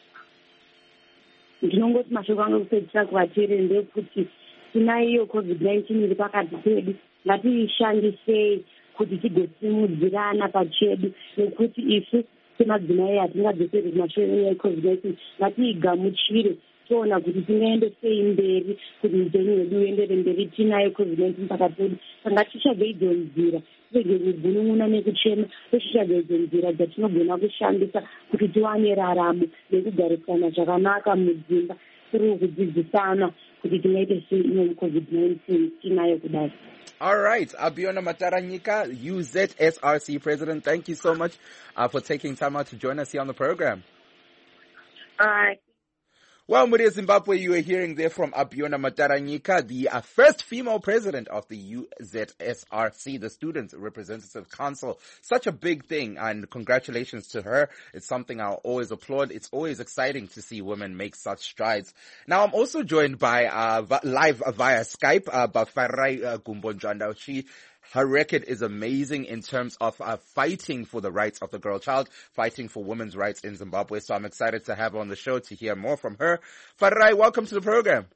Ndinongoti mashoko angu ekupedzisira kuvateereri ndekuti tinai iyo covid nineteen iri pakati pedu, ngatiishandisei kuti tigosimudzirana pachedu, nekuti isu semadzimai hatingadzoseri kumashure enyaya yecovid nineteen. Ngatiigamuchire toona kuti tingaende sei mberi kuti upenyu hwedu huendere mberi tinayo covid nineteen pakati pedu. Ngatichage idzo nzira, tirege kugunun'una nekuchema, tochitsvaga idzo nzira dzatinogona kushandisa kuti tiwane raramo nekugarisana zvakanaka mudzimba, tiri kudzidzisana kuti tingaite sei ino covid nineteen tinayo kudai. All right, Abiyona Mataranyika, U Z S R C President, thank you so much uh, for taking time out to join us here on the program. All right. Well, Muria Zimbabwe, you were hearing there from Abiyona Mataranyika, the uh, first female president of the U Z S R C, the Students Representative Council. Such a big thing, and congratulations to her. It's something I'll always applaud. It's always exciting to see women make such strides. Now, I'm also joined by uh, live via Skype uh, by Farai uh, Gumbonjanda. She Her record is amazing in terms of uh, fighting for the rights of the girl child, fighting for women's rights in Zimbabwe. So I'm excited to have her on the show to hear more from her. Farai, welcome to the program.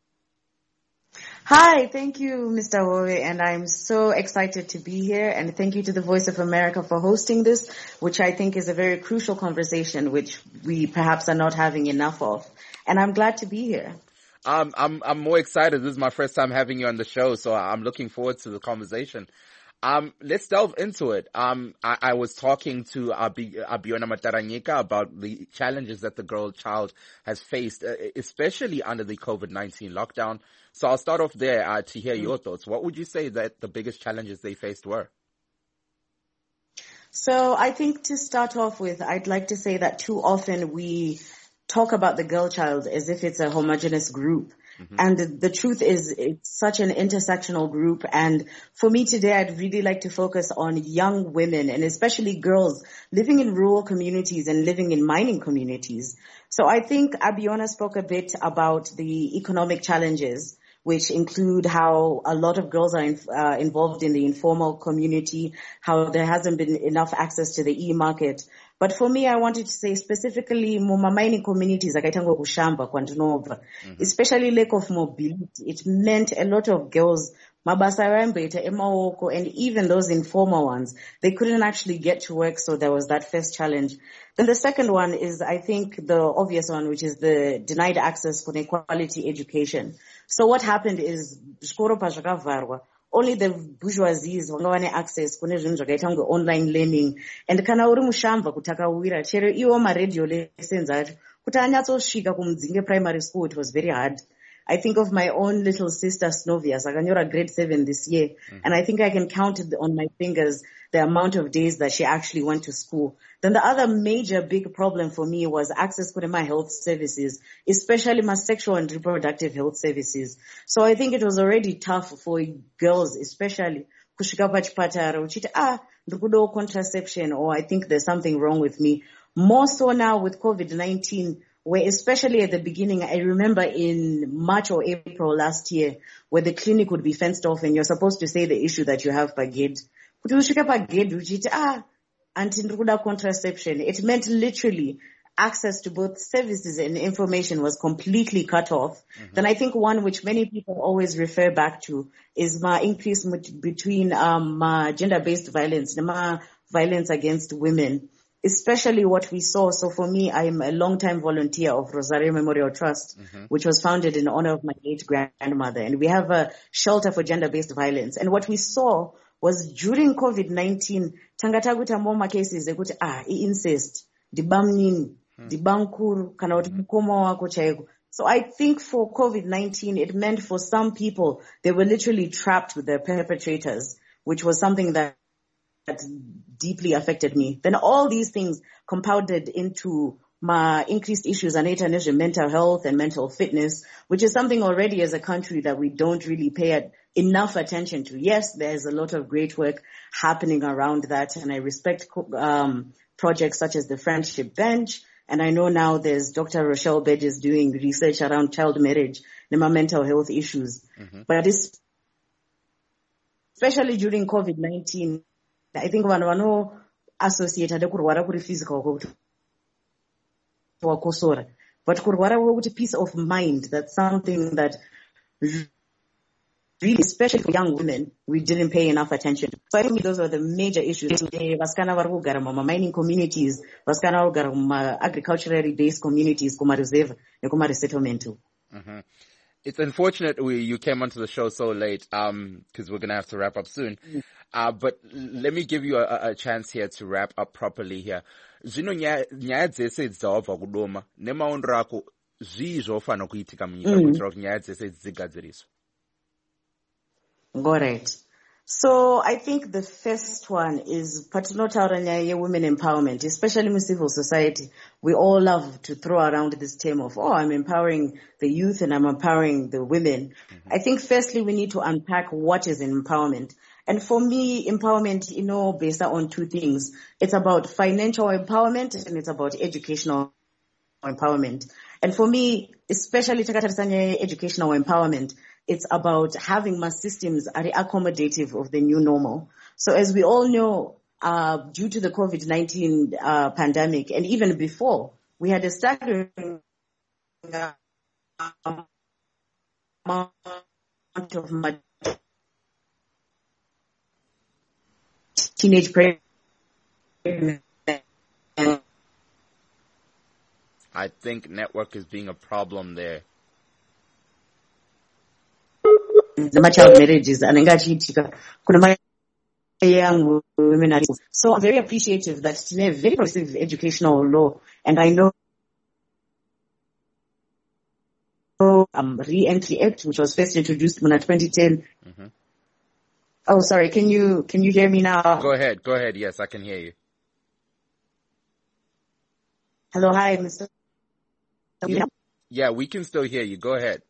Hi, thank you, Mister Wowe, and I'm so excited to be here. And thank you to the Voice of America for hosting this, which I think is a very crucial conversation, which we perhaps are not having enough of. And I'm glad to be here. Um, I'm I'm more excited. This is my first time having you on the show, so I'm looking forward to the conversation. Um, let's delve into it. Um, I, I was talking to Abi, Abiyona Mataranyika about the challenges that the girl child has faced, uh, especially under the COVID nineteen lockdown. So I'll start off there uh, to hear your thoughts. What would you say that the biggest challenges they faced were? So I think to start off with, I'd like to say that too often we talk about the girl child as if it's a homogeneous group. Mm-hmm. And the, the truth is it's such an intersectional group. And for me today, I'd really like to focus on young women and especially girls living in rural communities and living in mining communities. So I think Abiyona spoke a bit about the economic challenges, which include how a lot of girls are in, uh, involved in the informal community, how there hasn't been enough access to the e-market. But for me, I wanted to say specifically muma mining communities, mm-hmm. especially lack of mobility. It meant a lot of girls, mabasa rambeta, emaoko, and even those informal ones, they couldn't actually get to work. So there was that first challenge. Then the second one is, I think, the obvious one, which is the denied access for quality education. So what happened is, only the bourgeoisies vangavane access kune zvinhu zvakaita kunge online learning, and kana uri mushamba kutakawira chero iwo maradio lessons acho kuti anyatsosvika kumudzinge primary school, it was very hard. I think of my own little sister Snovia, akanyora grade seven this year, mm-hmm. and I think I can count it on my fingers the amount of days that she actually went to school. Then the other major big problem for me was access to my health services, especially my sexual and reproductive health services. So I think it was already tough for girls, especially kushika pachipatara uchiti ah ndikudo contraception, or I think there's something wrong with me. More so now with COVID nineteen, where especially at the beginning, I remember in March or April last year, where the clinic would be fenced off and you're supposed to say the issue that you have per gate. Kuti ushika pa gate uchiti ah anti ndikuda contraception. It meant literally access to both services and information was completely cut off. Mm-hmm. Then I think one which many people always refer back to is my increase between um my gender-based violence, my violence against women, especially what we saw. So for me, I'm a long-time volunteer of Rosario Memorial Trust, mm-hmm. which was founded in honor of my late grandmother. And we have a shelter for gender-based violence. And what we saw was during COVID nineteen, tangataguta moma cases, ekuti, ah, incest, dibamnini, dibankuru, kana wati mkomo wako chaiko. So I think for COVID nineteen, it meant for some people, they were literally trapped with their perpetrators, which was something that, that deeply affected me. Then all these things compounded into my increased issues on mental health and mental fitness, which is something already as a country that we don't really pay enough attention to. Yes, there's a lot of great work happening around that, and I respect um, projects such as the Friendship Bench. And I know now there's Doctor Rochelle Bedges doing research around child marriage and mental health issues. Mm-hmm. But this, especially during COVID nineteen, I think one one associated with physical, but with peace of mind, that's something that really, especially for young women, we didn't pay enough attention. So I think those are the major issues today. Vaskana varugara mama mining communities, vaskana varugara mama agriculturally based communities, kuma reserve, and kuma resettlement too. It's unfortunate we you came onto the show so late, um, because we're gonna have to wrap up soon. Uh, but let me give you a, a chance here to wrap up properly here. Zvino nyaya dzese dzabva kudoma nemaondo ako zvii zvofana kuitika munyika kuitira kuti nyaya dzese dzigadziriswe. All right. So I think the first one is patinotaura nyaya yewomen empowerment, especially in civil society. We all love to throw around this term of, oh, I'm empowering the youth and I'm empowering the women. Mm-hmm. I think firstly we need to unpack what is empowerment. And for me, empowerment, you know, based on two things. It's about financial empowerment and it's about educational empowerment. And for me, especially educational empowerment, it's about having my systems are accommodative of the new normal. So as we all know, uh, due to the COVID nineteen uh, pandemic, and even before, we had a staggering amount of teenage pregnancy. I think network is being a problem there. The child marriages and young women. So I'm very appreciative that it's a very progressive educational law, and I know um Re-Entry Act, which was first introduced in twenty ten. Mm-hmm. Oh, sorry. Can you can you hear me now? Go ahead. Go ahead. Yes, I can hear you. Hello. Hi, Mister Yeah, yeah, we can still hear you. Go ahead.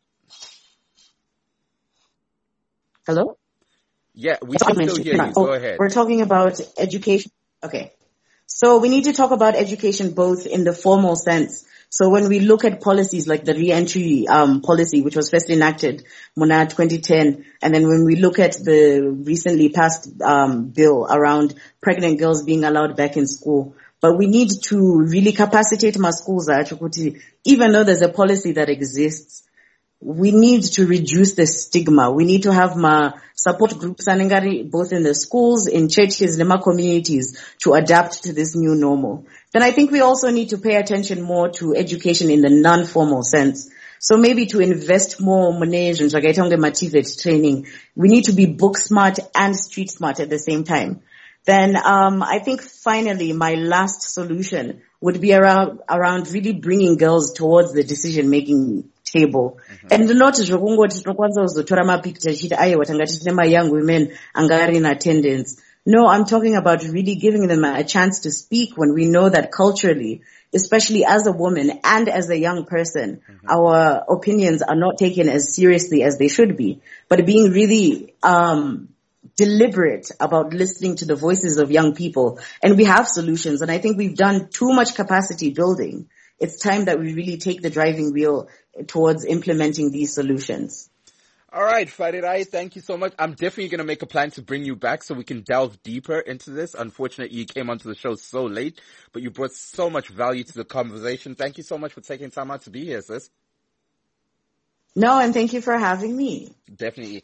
Hello? Yeah, we can still hear you. Go ahead. We're talking about education. Okay. So we need to talk about education both in the formal sense. So when we look at policies like the re-entry um, policy, which was first enacted in twenty ten, and then when we look at the recently passed um, bill around pregnant girls being allowed back in school, but we need to really capacitate my schools, even though there's a policy that exists. We need to reduce the stigma. We need to have my support groups both in the schools, in churches, in my communities to adapt to this new normal. Then I think we also need to pay attention more to education in the non-formal sense. So maybe to invest more money in training. We need to be book smart and street smart at the same time. Then um I think finally my last solution would be around around really bringing girls towards the decision-making table. Mm-hmm. And not zvokungoti tinokwanisa kuzotora mapicture chiti aiwa tanga tine ma young women anga ari in attendance. No, I'm talking about really giving them a chance to speak when we know that culturally, especially as a woman and as a young person, mm-hmm. our opinions are not taken as seriously as they should be. But being really um deliberate about listening to the voices of young people. And we have solutions. And I think we've done too much capacity building. It's time that we really take the driving wheel towards implementing these solutions. All right, Farirai, thank you so much. I'm definitely going to make a plan to bring you back so we can delve deeper into this. Unfortunately, you came onto the show so late, but you brought so much value to the conversation. Thank you so much for taking time out to be here, sis. No, and thank you for having me. Definitely.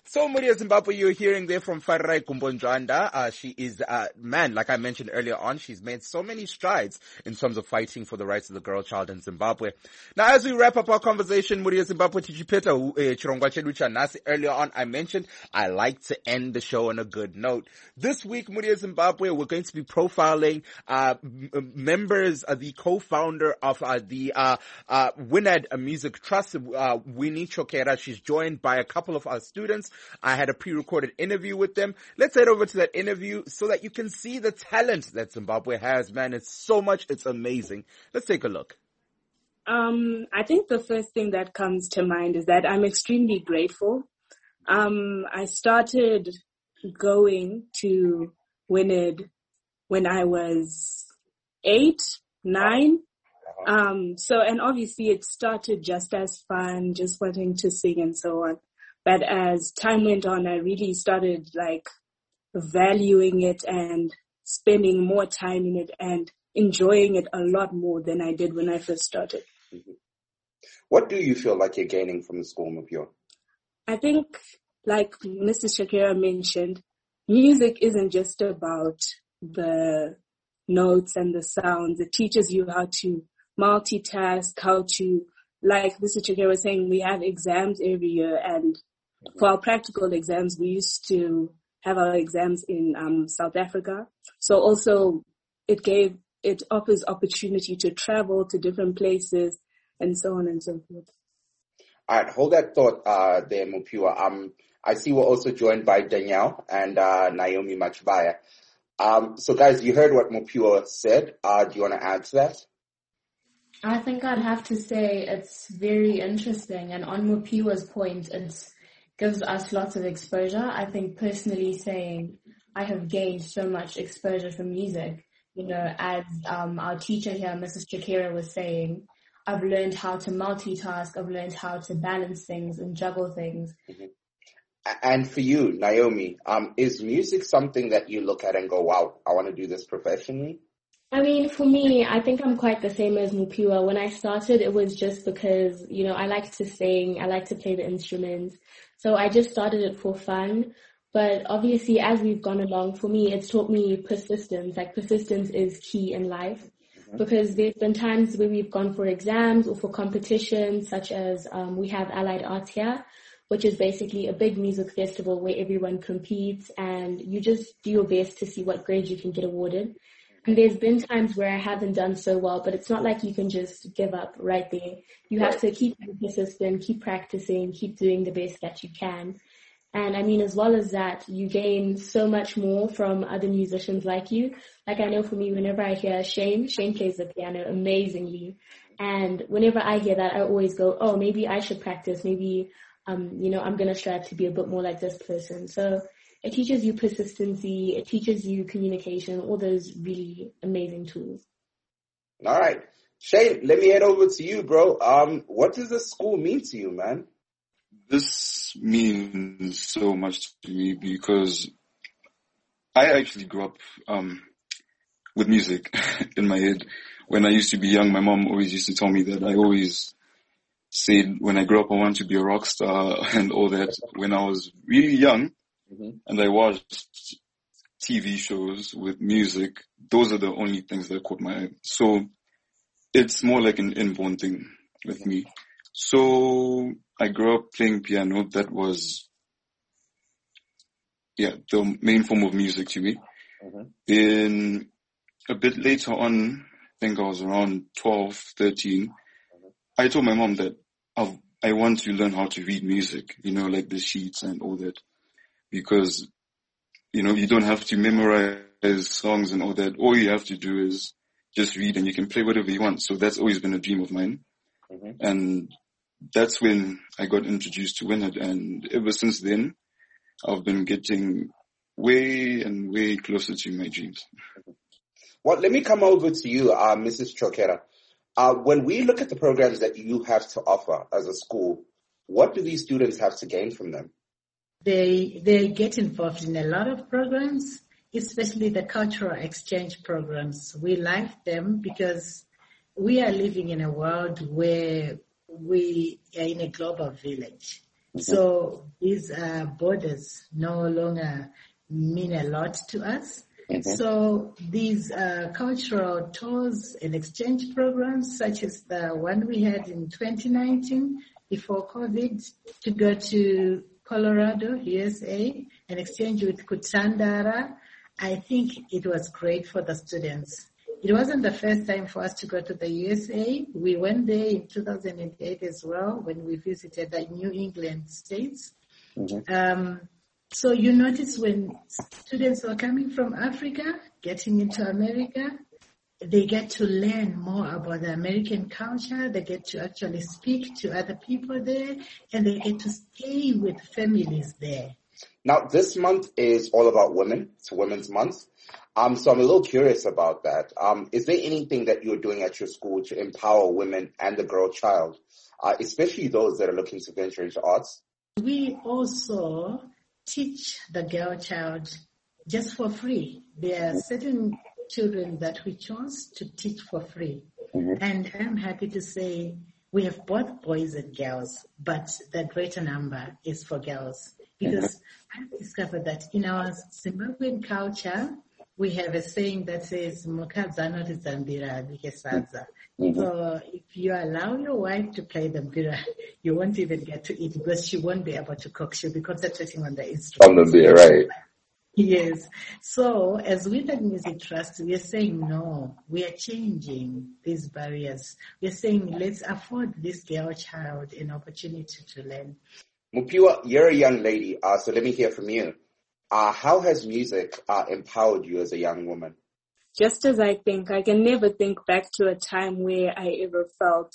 So, Mudia Zimbabwe, you're hearing there from Farai Kumbonjwanda. Uh, she is, uh, man, like I mentioned earlier on, she's made so many strides in terms of fighting for the rights of the girl child in Zimbabwe. Now, as we wrap up our conversation, Mudia Zimbabwe, Tichipeta, Chirongwa Chedu Chanasi, earlier on, I mentioned I like to end the show on a good note. This week, Mudia Zimbabwe, we're going to be profiling, uh, m- members, uh, the co-founder of, uh, the, uh, uh, Winad Music Trust, uh, Winnie Chokera. She's joined by a couple of our students. I had a pre-recorded interview with them. Let's head over to that interview so that you can see the talent that Zimbabwe has, man. It's so much. It's amazing. Let's take a look. Um, I think the first thing that comes to mind is that I'm extremely grateful. Um, I started going to Winad when I was eight, nine. Um, so, and obviously it started just as fun, just wanting to sing and so on. But as time went on, I really started like valuing it and spending more time in it and enjoying it a lot more than I did when I first started. Mm-hmm. What do you feel like you're gaining from the school, Mupio? I think, like Missus Shakira mentioned, music isn't just about the notes and the sounds. It teaches you how to multitask, how to, like Missus Shakira was saying, we have exams every year, and for our practical exams, we used to have our exams in um, South Africa. So also it gave, it offers opportunity to travel to different places and so on and so forth. All right, hold that thought uh, there, Mupua. Um, I see we're also joined by Danielle and uh, Naomi Machbaya. Um, so guys, you heard what Mupua said. Uh, do you want to add to that? I think I'd have to say it's very interesting, and on Mupiwa's point, it's gives us lots of exposure. I think personally saying I have gained so much exposure from music. You know, as um, our teacher here, Missus Chakira, was saying, I've learned how to multitask. I've learned how to balance things and juggle things. Mm-hmm. And for you, Naomi, um, is music something that you look at and go, wow, I want to do this professionally? I mean, for me, I think I'm quite the same as Mupiwa. When I started, it was just because, you know, I like to sing, I like to play the instruments. So I just started it for fun. But obviously, as we've gone along, for me, it's taught me persistence. Like, persistence is key in life. Mm-hmm. Because there's been times where we've gone for exams or for competitions, such as um, we have Allied Arts here, which is basically a big music festival where everyone competes and you just do your best to see what grade you can get awarded. And there's been times where I haven't done so well, but it's not like you can just give up right there. You have to keep being persistent, keep practicing, keep doing the best that you can. And I mean, as well as that, you gain so much more from other musicians like you. Like I know for me, whenever I hear Shane, Shane plays the piano amazingly. And whenever I hear that, I always go, oh, maybe I should practice. Maybe, um, you know, I'm going to strive to be a bit more like this person. So it teaches you persistency. It teaches you communication, all those really amazing tools. All right. Shane, let me head over to you, bro. Um, what does this school mean to you, man? This means so much to me because I actually grew up um, with music in my head. When I used to be young, my mom always used to tell me that I always said when I grow up I want to be a rock star and all that. When I was really young mm-hmm. and I watched T V shows with music, those are the only things that caught my eye. So it's more like an inborn thing with me. So I grew up playing piano. That was, yeah, the main form of music to me. Mm-hmm. Then a bit later on, I think I was around twelve, thirteen, mm-hmm. I told my mom that I've, I want to learn how to read music, you know, like the sheets and all that. Because, you know, you don't have to memorize songs and all that. All you have to do is just read and you can play whatever you want. So that's always been a dream of mine. Mm-hmm. And that's when I got introduced to Winad, and ever since then, I've been getting way and way closer to my dreams. Well, let me come over to you, uh, Missus Chokera. Uh, when we look at the programs that you have to offer as a school, what do these students have to gain from them? They they get involved in a lot of programs, especially the cultural exchange programs. We like them because we are living in a world where we are in a global village. Mm-hmm. So these uh, borders no longer mean a lot to us. Mm-hmm. So these uh, cultural tours and exchange programs, such as the one we had in twenty nineteen before COVID, to go to Colorado, U S A, and exchange with Kutandara, I think it was great for the students. It wasn't the first time for us to go to the U S A. We went there in two thousand eight as well when we visited the New England states. Mm-hmm. Um, so you notice when students are coming from Africa, getting into America, they get to learn more about the American culture. They get to actually speak to other people there, and they get to stay with families there. Now, this month is all about women. It's Women's Month. Um, so I'm a little curious about that. Um, is there anything that you're doing at your school to empower women and the girl child, uh, especially those that are looking to venture into arts? We also teach the girl child just for free. There are certain children that we chose to teach for free. Mm-hmm. And I'm happy to say we have both boys and girls, but the greater number is for girls. Because mm-hmm. I've discovered that in our Zimbabwean culture, we have a saying that says, Mukadzano rizambira dikesadza. So if you allow your wife to play the mbira, you won't even get to eat because she won't be able to cook. She'll be concentrating on the instrument. On the beer, right. Yes. So as Withered Music Trust, we are saying no, we are changing these barriers. We are saying let's afford this girl child an opportunity to learn. Mupiwa, you're a young lady, uh, so let me hear from you. Uh, how has music uh, empowered you as a young woman? Just as I think, I can never think back to a time where I ever felt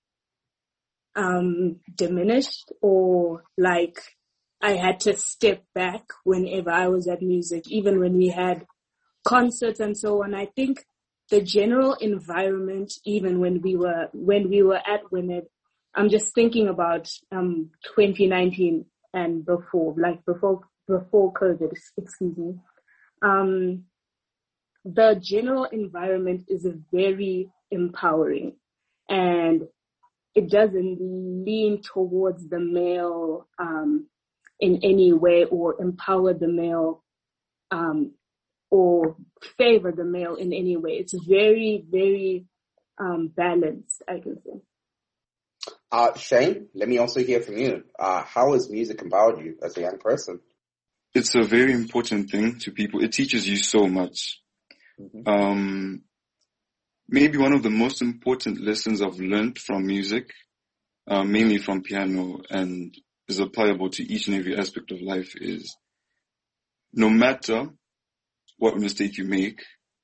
um, diminished or like I had to step back whenever I was at music, even when we had concerts and so on. I think the general environment, even when we were when we were at WINED, I'm just thinking about um, twenty nineteen and before, like before before COVID, excuse me. Um, the general environment is very empowering, and it doesn't lean towards the male um, in any way or empower the male um, or favor the male in any way. It's very, very um, balanced, I can say. Uh, Shane, let me also hear from you. Uh, how has music empowered you as a young person? It's a very important thing to people. It teaches you so much. Mm-hmm. Um, maybe one of the most important lessons I've learned from music, uh, mainly from piano and is applicable to each and every aspect of life, is no matter what mistake you make,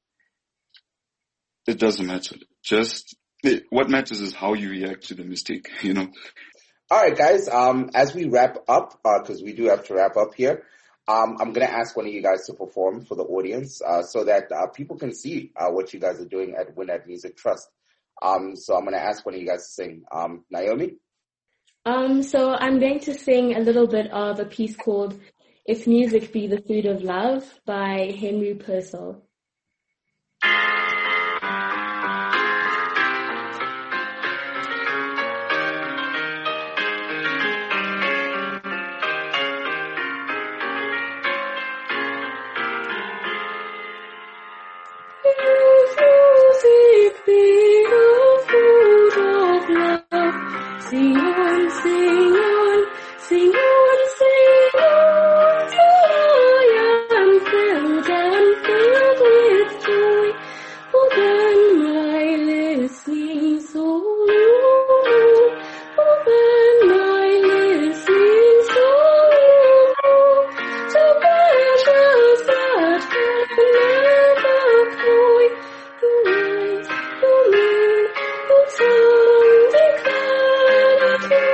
it doesn't matter. Just it, what matters is how you react to the mistake, you know. All right, guys. Um, as we wrap up, because uh, we do have to wrap up here, um, I'm going to ask one of you guys to perform for the audience uh, so that uh, people can see uh, what you guys are doing at WINED Music Trust. Um, so I'm going to ask one of you guys to sing. Um, Naomi? Um, so I'm going to sing a little bit of a piece called If Music Be the Food of Love by Henry Purcell. Sing on, sing on, sing on, sing on, till I am filled and filled with joy. Open my listening soul, open my listening soul, to pleasures that can never cloy. The words, the moon, the tongue declare.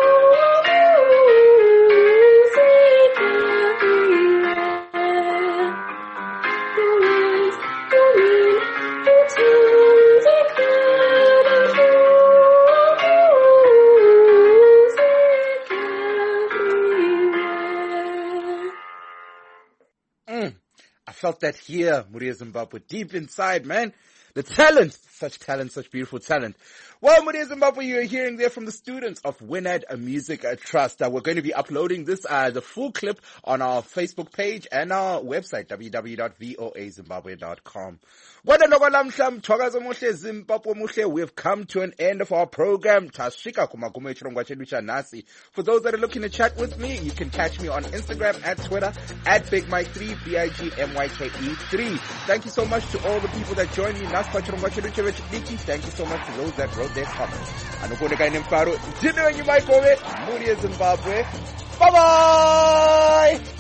Mm, I felt that here, Muria Zimbabwe, deep inside, man. The talent, such talent, such beautiful talent. Well, Well, Mudia Zimbabwe, you're hearing there from the students of Winad Music Trust. Uh, we're going to be uploading this as a full clip on our Facebook page and our website, w w w dot voa zimbabwe dot com. We've come to an end of our program. For those that are looking to chat with me, you can catch me on Instagram, at Twitter, at Big Mike three, B I G M Y K E three. Thank you so much to all the people that joined me. Thank you so much to those that wrote their comments. Bye bye!